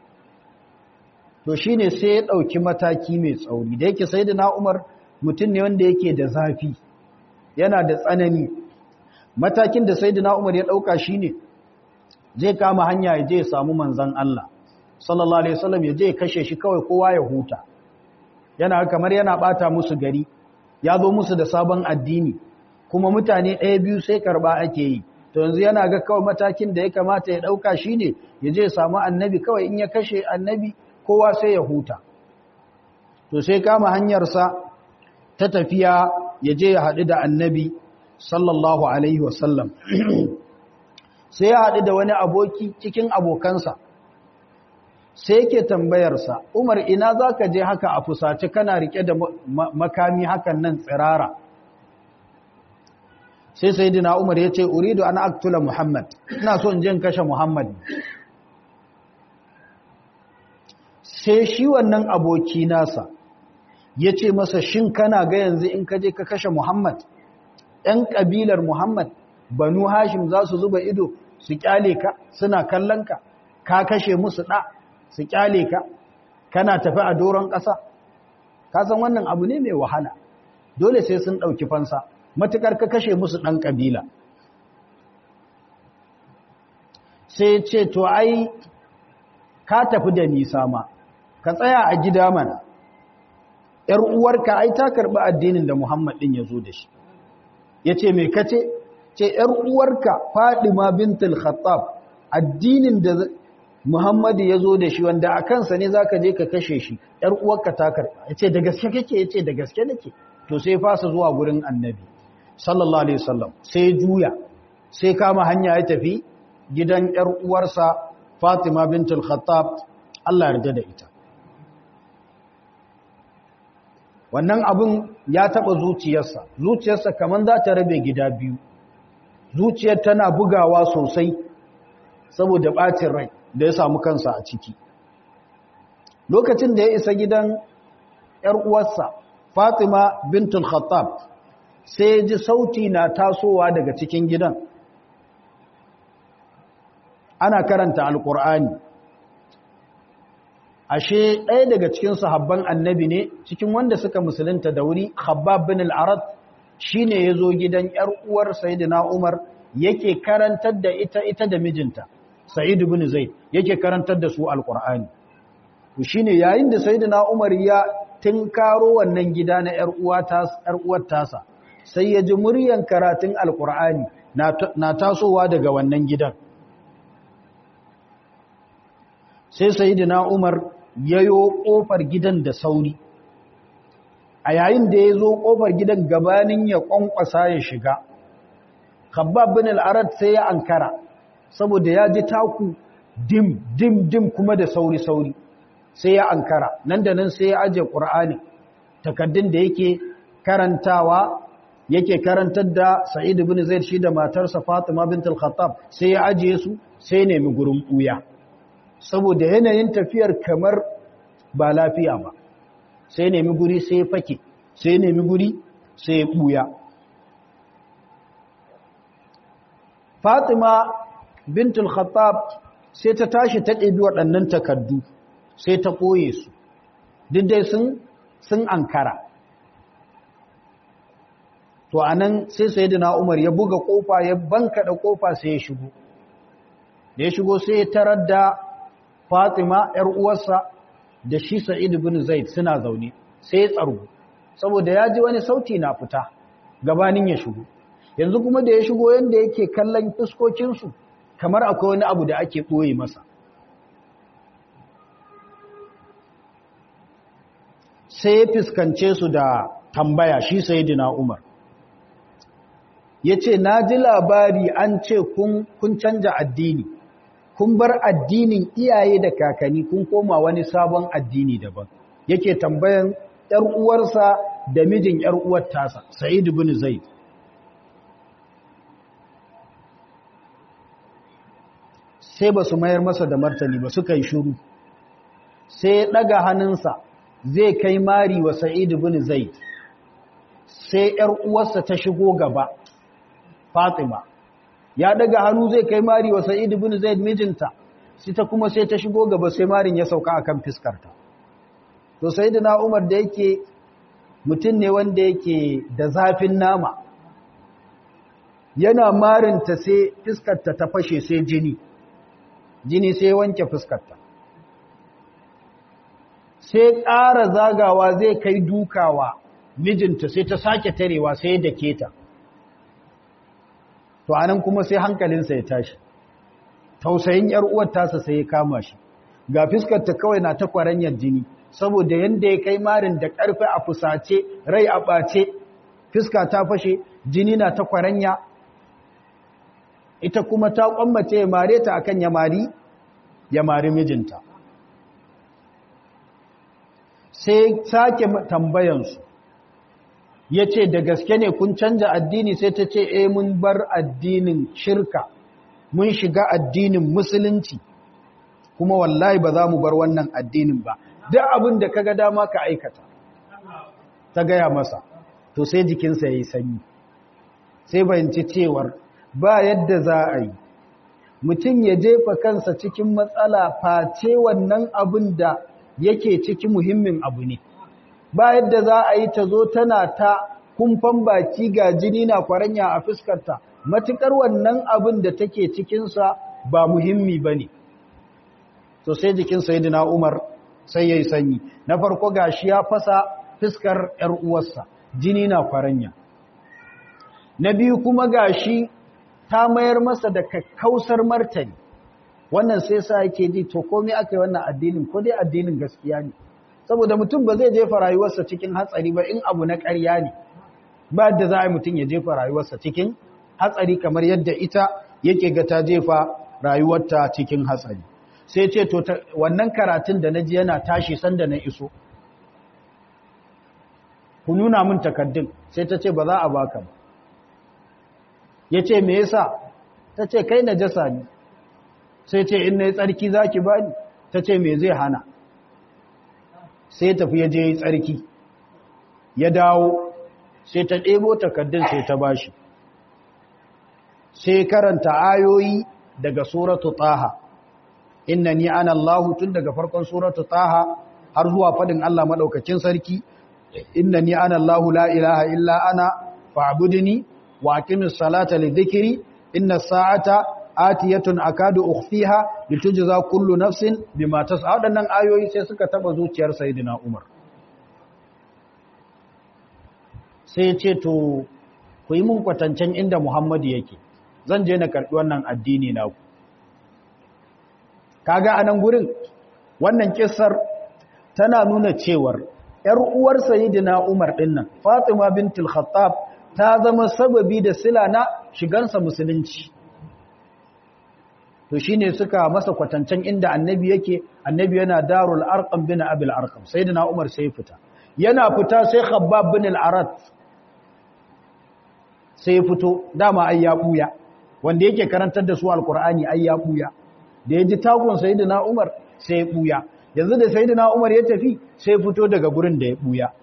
To shine sai ya ɗauki mataki mai tsauri, da yake Sayyidina Umar mutum ne wanda yake da zafi, yana da tsanani. Matakin da Sayyidina Umar ya ɗauka shine zai kama hanya ya je ya samu manzon Allah sallallahu alaihi wasallam, ya je ya kashe shi kawai kowa ya huta. Yana kamar yana bata musu gari, ya zo musu da sabon addini, kuma mutane ɗaya biyu sai karba ake yi. To yanzu yana ga kawai matakin da ya kamata ya ɗauka shine ya je ya samu annabi, kawai in ya kashe annabi kowa sai ya huta. To sai kama hanyarsa ta tafiya ya je ya haɗu da annabi sallallahu alaihi wasallam. Sai ya haɗu da wani aboki cikin abokansa, sai yake tambayarsa, Umar, ina za ka je haka a fusace kana rike da makami hakan nan tsirara? Sai Sayyidina Umar ya ce, uridu an aktula Muhammad, ina so in je in kashe Muhammad. Sai shi wannan aboki nasa ya ce masa, shin kana ga yanzu in ka je ka kashe Muhammad, ‘yan ƙabilar Muhammad, Banu Hashim za su zuba ido su ƙyale ka suna kallon ka, ka kashe musu ɗa su ƙyale ka, kana tafi a doron ƙasa? Ka san wannan abu ne mai wahala, dole sai sun ɗauki fansa, matuƙar ka kashe musu ɗan ƙabila. Sai ce, to ai, ka tafi da nisa ma, ka tsaya a gida mana. ‘yar uwarka ai ta karɓi addinin da Muhammad ɗin ya zo da shi. Ya ce, me kace? Ce, ‘yar uwarka Fadima bintul Khattab, addinin da Muhammadu ya zo da shi wanda a kansa ne za ka je ka kashe shi, ‘yar uwarka ta karɓa. Ya ce, da gaske kake? Ya ce, da gaske nake. To sai fasa zuwa gurin annabi, sallallahu Alaihi wasallam, sai juya, sai kama hanya ya tafi gidan ‘yar uwarsa Fatima bintul Khattab, Allah yarda da ita. Wannan abin ya taɓa zuciyarsa, zuciyarsa kamar za ta rabe gida biyu, zuciyar tana bugawa sosai saboda ɓacin rai da ya samu kansa a ciki. Lokacin da ya isa gidan ‘yar uwarsa Fatima bintul Khattab, sai ji sauti na tasowa daga cikin gidan. Ana karanta Alƙur'ani. Ashe ɗaya daga cikin sahabban annabi ne, cikin wanda suka musulunta da wuri, Khabbab bin al-Arad, shi ne ya zo gidan ‘yar uwar Sayyidina Umar, yake karantar da ita ita da mijinta, Sa'id bin Zaid, yake karantar da su Alƙur'ani. Shi ne yayin da Sayyidina Umar ya tinkaro wannan gida na ‘yar uwar tasa, sai ya ji muryan karatun Alƙur'ani na tasowa daga wannan gidan. Sai Sayyidina Umar yayo ƙofar gidan da sauri. A yayin da ya zo ƙofar gidan gabanin ya ƙwanƙwasa ya shiga, Khabbab bin al-Arad sai ya ankara, saboda ya ji taku dim, dim, dim kuma da sauri-sauri. Sai ya ankara, nan da nan sai ya ajiye ƙur'ani, takaddun da yake karantawa, yake karantar da Sa'id bin Zaid shi da matarsa Fatima bint al-Khattab, sai ya ajiye su, sai nemi gurin ɓuya. Saboda yanayin tafiyar kamar ba lafiya ba, sai nemi guri sai ya fake, sai nemi guri sai ya ɓuya. Fatima bintul Khattab sai ta tashi ta ɗebi waɗannan takardu, sai ta ɓoye su, duk dai sun sun ankara. To anan sai Sayyidina Umar ya buga ƙofa, ya bankaɗa ƙofa sai ya shigo. Da ya shigo sai ya tarar da Fatima ‘yar uwarsa da shi Sa'id bin Zaid suna zaune, sai ya tsargu, saboda ya ji wani sauti na fita gabanin ya shigo. Yanzu kuma da ya shigo yadda yake kallon fuskokinsu, kamar akwai wani abu da ake ɓoye masa. Sai ya fuskance su da tambaya shi Sayyidina Umar. Ya ce, na ji labari an ce kun canja addini. Kun bar addinin iyaye da kakanni kun koma wani sabon addini daban. Yake tambayan ‘yar uwarsa da mijin ‘yar uwar tasa, Sa'id bin Zaid. Sai ba su mayar masa da martani ba, suka yi shuru. Sai ya ɗaga hannunsa zai kai mari wa Sa'id bin Zaid. Sai ‘yar uwarsa ta shigo gaba, Fatima. Ya daga hannu zai kai mari wa Sa'id bin Zaid mijinta, sai ta kuma sai ta shigo gaba, sai marin ya sauka akan fiskarta. To Sayyidina Umar da yake mutum ne wanda yake da zafin nama, yana marinta sai fiskarta ta fashe, sai jini jini sai wanke fiskarta. Sai ƙara zagawa zai kai dukawa mijinta, sai ta sake tarewa, sai da keta. To anan kuma sai hankalinsa ya tashi, tausayin ‘yar uwar tasa sai ya kama shi, ga fiskarta kawai na ta kwaranyar jini, saboda yanda ya kai marin da ƙarfi a fusace, rai a ɓace, fiska ta fashe, jini na ta kwaranya, ita kuma ta ƙwammace ya mare ta akan ya mari, ya mari mijinta. Sai sake tambayansu, ya ce, da gaske ne kun canja addini? Sai ta ce, e mun bar addinin shirka, mun shiga addinin musulunci, kuma wallahi ba za mu bar wannan addinin ba, duk abin da kaga dama ka aikata. Ta gaya masa, to sai jikinsa ya yi sanyi, sai bayanci cewar ba yadda za a yi mutum ya jefa kansa cikin matsala face wannan abin da yake ciki muhimmin abu ne. Ba yadda za a yi ta zo tana ta kumfan baki ga jini na kwaranya a fuskarta, matukar wannan abin da take cikinsa ba muhimmi ba ne. To sai jikin Sayyidina Umar sai ya yi sanyi. Na farko gashi ya fasa fiskar ‘yar uwarsa, jini na kwaranya. Na biyu kuma gashi ta mayar masa da kakkausar martani, wannan sai sa yake ji to komai aka yi wannan addinin ko dai addinin gaskiya ne, saboda mutum ba zai jefa rayuwarsa cikin hatsari ba in abu na ƙarya ne, ba da za a yi mutum ya jefa rayuwarsa cikin hatsari kamar yadda ita yake ga ta jefa rayuwarta cikin hatsari. Sai ce to wannan karatun da na ji yana tashi sanda na iso, ku nuna min takaddun. Sai ta ce ba za a baka ba. Ya ce me yasa? Ta ce kai najasa ne. Sai ce in na yi tsarki za ki ba ni? Ta ce me zai hana? Sai tafi ya je yi tsarki, ya dawo, sai ta ɗebo takaddun sai ta bashi. Sai karanta ayoyi daga suratu Taha, innani ana Allahu, tun daga farkon suratu Taha har zuwa fadin Allah madaukakin sarki, innani ana Allahu la ilaha illa ana fa'budni wa aqimis salata lidhikri inna as-sa'ata atiyatun akadu ukhfiha litujza kullu nafsin bima tas'a. Wadannan ayoyi sai suka taba zuciyar sayyidina Umar. Sai ya ce to ku yi mun kwatancen inda Muhammadu yake, zan je na karbi wannan addini naku. Kaga anan gurin wannan kissar tana nuna cewar ‘yar uwar Sayyidina Umar ɗinnan, Fatima bintul Khattab, ta zama sababi da sila na shigansa musulunci. To shi ne suka masa kwatancen inda annabi yake, annabi yana darul arqam bin abil arqam. Sayyidina Umar sai fita. Yana fita sai Khabbab bin al-Arat sai fito, dama ai ya buya. Wanda yake karantar da su Alkur'ani ai ya buya. Da ya ji takun Sayyidina Umar sai ya buya. Yanzu da Sayyidina Umar ya tafi sai fito daga gurin da ya buya.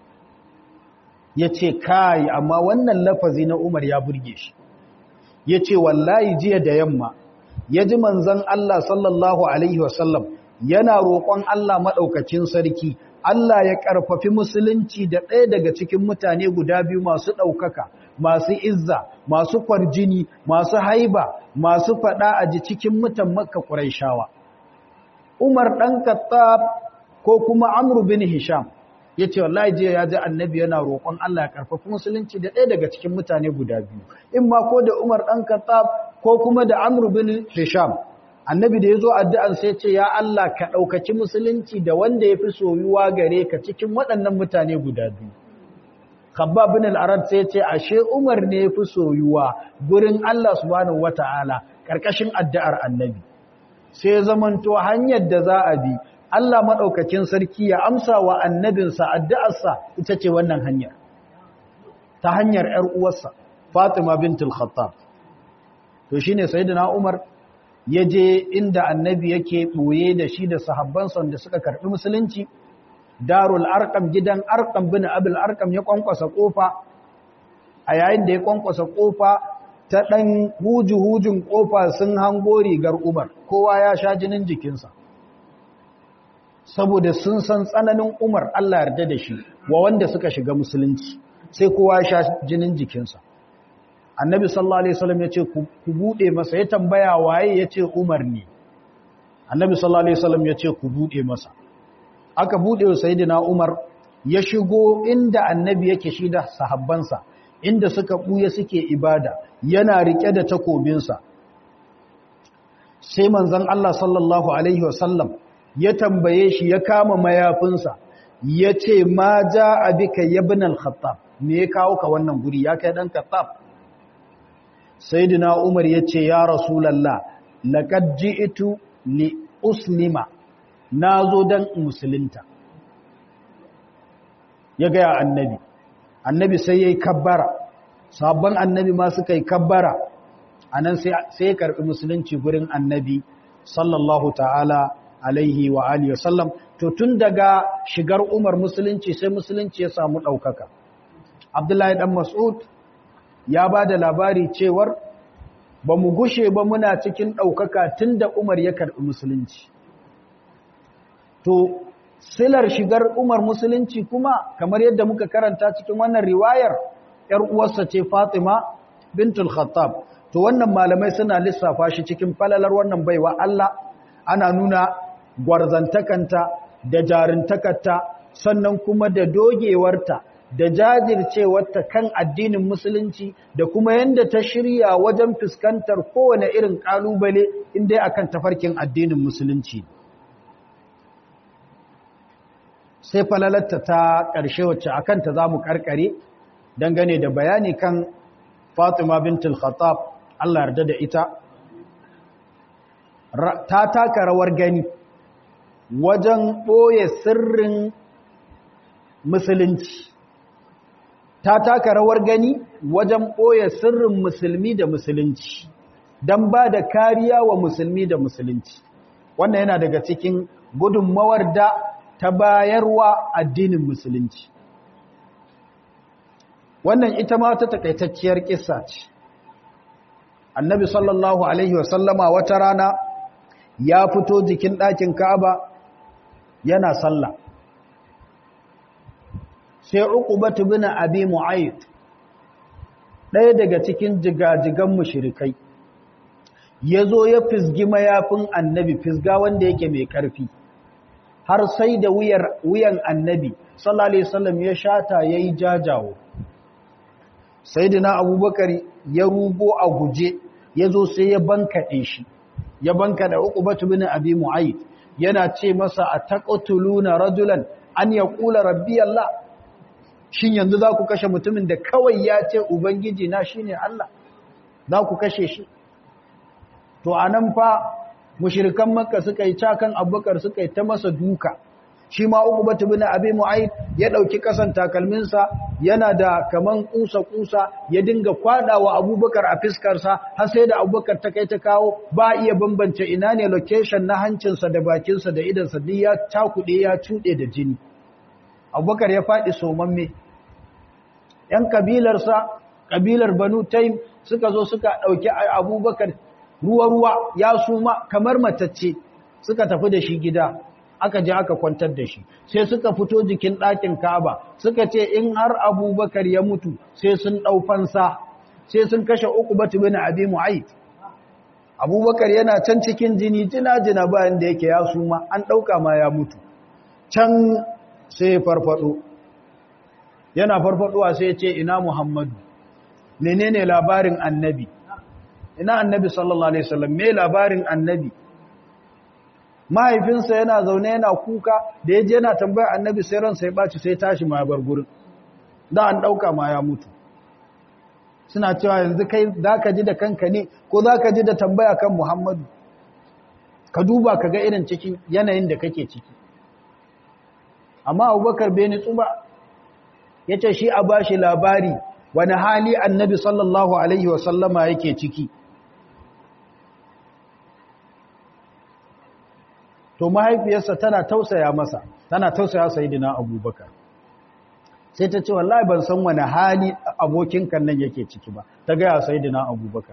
Ya ce kai, amma wannan lafazi na Umar ya burge shi. Ya ce wallahi jiya da yamma ya ji manzon Allah sallallahu alaihi wasallam yana roƙon Allah maɗaukacin sarki Allah ya ƙarfafi musulunci da ɗaya daga cikin mutane guda biyu masu ɗaukaka, masu izza, masu kwarjini, masu haiba, masu faɗa a ji cikin mutan Makka Qurayshawa. Umar ɗan Khattab ko kuma Amr bin Hisham ya ce wallahi jiya ya ji annabi yana roƙon Allah ya ƙarfafi musulunci da ɗaya daga cikin mutane guda biyu, in ma ko da Umar ɗan Khattab ko kuma da Amr bin Hisham. Annabi da ya zo addu'an sai ce ya Allah ka ɗaukaci musulunci da wanda ya fi soyuwa gare ka cikin waɗannan mutane guda biyu. Khabbab bin al-Arad sai ce ashe Umar ne ya fi soyuwa gurin Allah subhanahu wata'ala ƙarƙashin addu'ar annabi. Sai zamanto hanyar da za a bi Allah maɗaukakin sarki ya amsa wa annabinsa addu'arsa ita ce wannan hanyar, ta hanyar ‘yar uwarsa Fatima bintul Khattab. To shi ne Sayyidina Umar ya je inda annabi yake ɓoye da shi da sahabbansa da suka karɓi musulunci, Darul Arqam, gidan Arqam bin Abil Arqam, ya kwankwasa ƙofa. A yayin da ya kwankwasa ƙofa, ta ɗan huju-hujun ƙofa sun hango rigar Umar, kowa ya sha jinin jikinsa. Saboda sun san tsananin Umar, Allah yarda da shi, wa wanda suka shiga musulunci, sai kowa ya sha jinin jikinsa. Annabi sallallahu alaihi wasallam ya ce ku bude masa, ya tambaya waye, ya ce Umar ne. Annabi sallallahu alaihi wasallam ya ce ku bude masa. Aka bude wa sayyidina Umar, ya shigo inda annabi yake shi da sahabbansa, inda suka buye suke ibada, yana rike da takobinsa. Sai manzon Allah sallallahu alaihi wasallam ya tambaye shi, ya kama mayafinsa, ya ce ma ja'a bika ibn al-Khattab, me ya kawo ka wannan guri ya kai dan Khattab? Sayyidina Umar ya ce ya Rasulallah, laqad ji'tu li uslima, nazo dan musulunta. Ya ga annabi, annabi sai yayi kabbara, sabon annabi ma suka yi kabbara, anan sai sai ya karbi musulunci gurin annabi sallallahu ta'ala alaihi wa alihi wasallam. To tun daga shigar Umar musulunci sai musulunci ya samu daukaka. Abdullahi dan Mas'ud ya ba da labari cewar ba mu gushe ba muna cikin ɗaukaka tun da Umar ya karɓi musulunci. To, silar shigar Umar musulunci kuma, kamar yadda muka karanta cikin wannan riwayar, ‘yar uwarsa ce Fatima bintul Khattab. To, wannan malamai suna lissafa shi cikin falalar wannan baiwa Allah, ana nuna gwarzantakanta da jarintakarta sannan kuma da dogewarta da jajircewarta kan addinin musulunci da kuma yanda ta shirya wajen fuskantar kowane irin kalubale inda akan tafarkin addinin musulunci. Sai falalarta ta ƙarshe wacce akan ta zamu karkare dangane da bayani kan Fatima bintul Khattab, Allah yarda da ita, ta taka rawar gani wajen ɓoye sirrin musulunci. Ta taka rawar gani wajen ɓoye sirrin musulmi da musulunci, don ba da kariya wa musulmi da musulunci. Wannan yana daga cikin gudunmawar da ta bayarwa addinin musulunci. Wannan ita ma ta takaitacciyar kissa ce. Annabi sallallahu Alaihi wasallama wata rana ya fito jikin ɗakin Ka'aba yana sallah. Sai Uqbatu bin Abi Mu'ayth, ɗaya daga cikin jigajigan mushrikai, ya zo ya fisgi mayafin Annabi, fisga wanda yake mai ƙarfi, har sai da wuyan Annabi sallallahu Alaihi wasallam ya shata yayi jajawo. Sayyidina Abubakar ya rugo a guje, ya zo sai ya bankaɗe shi, ya bankaɗe Uqbatu bin Abi Mu'ayth, yana ce masa a taqtuluna rajulan an yaqula rabbi Allah. Shin yanzu za ku kashe mutumin da kawai ya ce ubangiji na shine Allah, za ku kashe shi? To anan fa mushrikan Makka suka yi cakan Abubakar, suka yi ta masa duka. Shi ma Uqbatu bin Abi Mu'ayth ya dauki kasan takalminsa, yana da kaman kusa-kusa, ya dinga kwadawa Abubakar a fiskarsa, har sai da Abubakar ta kai ta kawo, ba iya bambance ina ne location na hancinsa da bakinsa da idansa, duk ya cakude ya cude da jini. Abubakar ya faɗi somamme. ‘Yan kabilarsa, kabilar Banu Taim, suka zo suka ɗauki Abubakar ruwa-ruwa ya suma kamar matacce, suka tafi da shi gida, aka je aka kwantar da shi. Sai suka fito jikin ɗakin Ka'aba, suka ce in har Abubakar ya mutu sai sun ɗau fansa, sai sun kashe Uqbatu bin Abi Mu'ayth. Abubakar yana can cikin jini, jina-jina bayan da yake ya suma, an ɗauka ma ya mutu. Can sai ya farfado, yana farfadowa sai ya ce ina Muhammadu, menene labarin annabi, ina annabi sallallahu alaihi wasallam, me labarin annabi? Mahaifinsa yana zaune yana kuka, da ya je yana tambaya annabi sai ransa ya ɓaci, sai tashi ma ya bar gurin, da an ɗauka ma ya mutu. Suna cewa yanzu kai za ka ji da kanka ne ko za ka ji da tambaya kan Muhammadu? Ka duba ka ga irin cikin yanayin da kake ciki. Amma Abubakar bai nitsu ba, ya ce shi a ba shi labari wani hali annabi sallallahu Alaihi wasallama yake ciki. To mahaifiyarsa tana tausaya masa, tana tausaya Sayyidina Abubakar. Sai ta ce wallahi ban san wani hali abokin kan nan yake ciki ba, ta gaya Sayyidina Abubakar.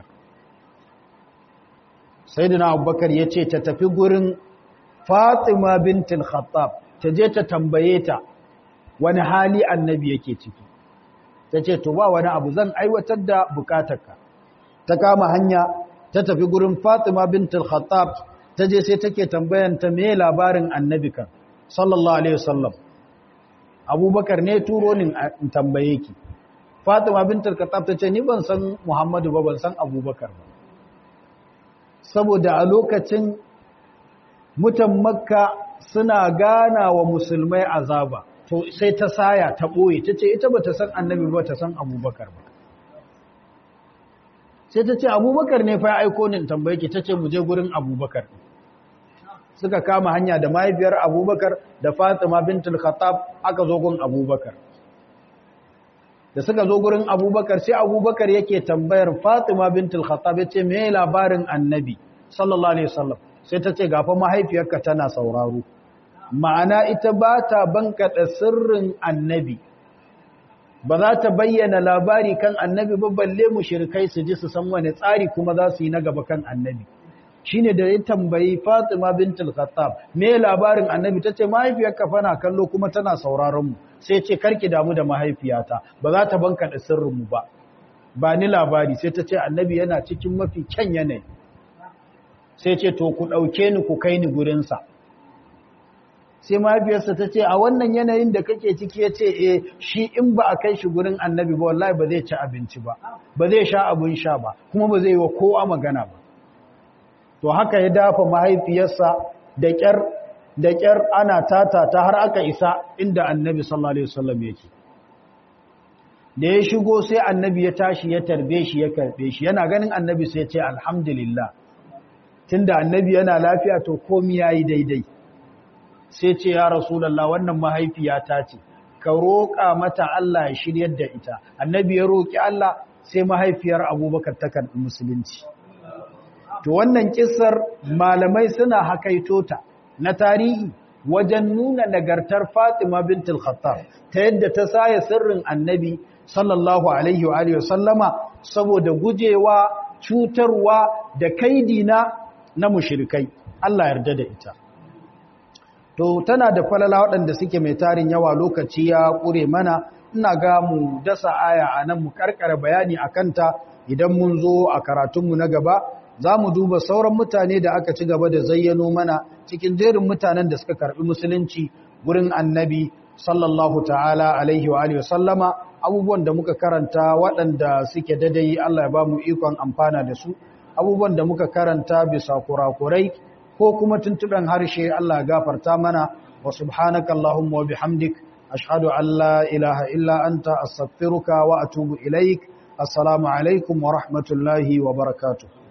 Sayyidina Abubakar ya ce ta tafi gurin Fatima bintul Khattab, ta je ta tambaye ta wani hali annabi yake ciki. Ta ce to ba wani abu, zan aiwatar da bukatarka. Ta kama hanya ta tafi gurin Fatima bintul Khattab, ta je sai take tambayanta me labarin annabi kan sallallahu alaihi wasallam. Abubakar ne turo ni in tambaye ki. Fatima bintul Khattab ta ce ni ban san Muhammadu ba, ban san Abubakar ba. Saboda a lokacin mutan Makka suna gana wa musulmai azaba, to sai ta saya ta ɓoye, ta ce ita ba ta san annabi ba, ta san Abubakar ba. Sai ta ce Abubakar ne fa ya aiko ni tambaye ki, ta ce mu je gurin Abubakar. Suka kama hanya da mahaifiyar Abubakar da Fatima bintul Khattab, aka zo gurin Abubakar. Da suka zo gurin Abubakar sai Abubakar yake tambayar Fatima bintul Khattab, ya ce me labarin annabi sallallahu alaihi wasallam. Sai ta ce gafa mahaifiyarka tana sauraro. Ma'ana ita ba ta bankaɗa sirrin annabi, ba za ta bayyana labari kan annabi ba, balle mushrikai su ji su san wani tsari kuma za su yi na gaba kan annabi. Shine da ya tambayi Fatima bintul Khattab me labarin annabi, tace mahaifiyarka fa na kallo kuma tana sauraron mu. Sai ce karki damu da mahaifiyata, ba za ta bankaɗa sirrin mu ba, ba ni labari. Sai ta ce annabi yana cikin mafi kyan yanayi. Sai ce to ku ɗauke ni ku kai ni gurinsa. sai mahaifiyarsa ta ce a wannan yanayin da kake ciki ya ce e shi in ba a kai shi gurin annabi ba wallahi ba zai ci abinci ba ba zai sha abin sha ba kuma ba zai yi wa kowa magana ba to haka ya dafa mahaifiyarsa da ƙyar da ƙyar ana tata ta har aka isa inda annabi sallallahu alaihi wasallam yake da ya shigo sai annabi ya tashi ya tarbe shi ya karbe shi yana ganin annabi sai ya ce alhamdulillah tunda annabi yana lafiya to komai yayi daidai sai ce ya rasulullah wannan mahaifiyata ce ka roƙa mata Allah ya shiryar da ita annabi ya roƙi Allah sai mahaifiyar Abubakar ta karɓi musulunci to wannan kissar malamai suna hakaito ta na tarihi wajen nuna nagartar Fatima bintul Khattab ta yadda ta saya sirrin annabi sallallahu alaihi wa alihi wasallama saboda gujewa cutarwa da kaidina na mushrikai Allah yarda da ita to tana da falala waɗanda suke mai tarin yawa lokaci ya ƙure mana ina ga mu dasa aya a nan mu karkara bayani a kanta idan mun zo a karatunmu na gaba za mu duba sauran mutane da aka ci gaba da zayyano mana cikin jerin mutanen da suka karɓi musulunci gurin annabi sallallahu ta'ala alaihi wa alihi wasallama abubuwan da muka karanta waɗanda suke dadai Allah ya ba mu ikon amfana da su abubuwan da muka karanta bisa kurakurai ko kuma tuntuɓen harshe Allah ya gafarta mana wa subhanaka Allahumma wa bihamdik ashhadu an la ilaha illa anta astaghfiruka wa atubu ilaik assalamu alaikum wa rahmatullahi wa barakatuh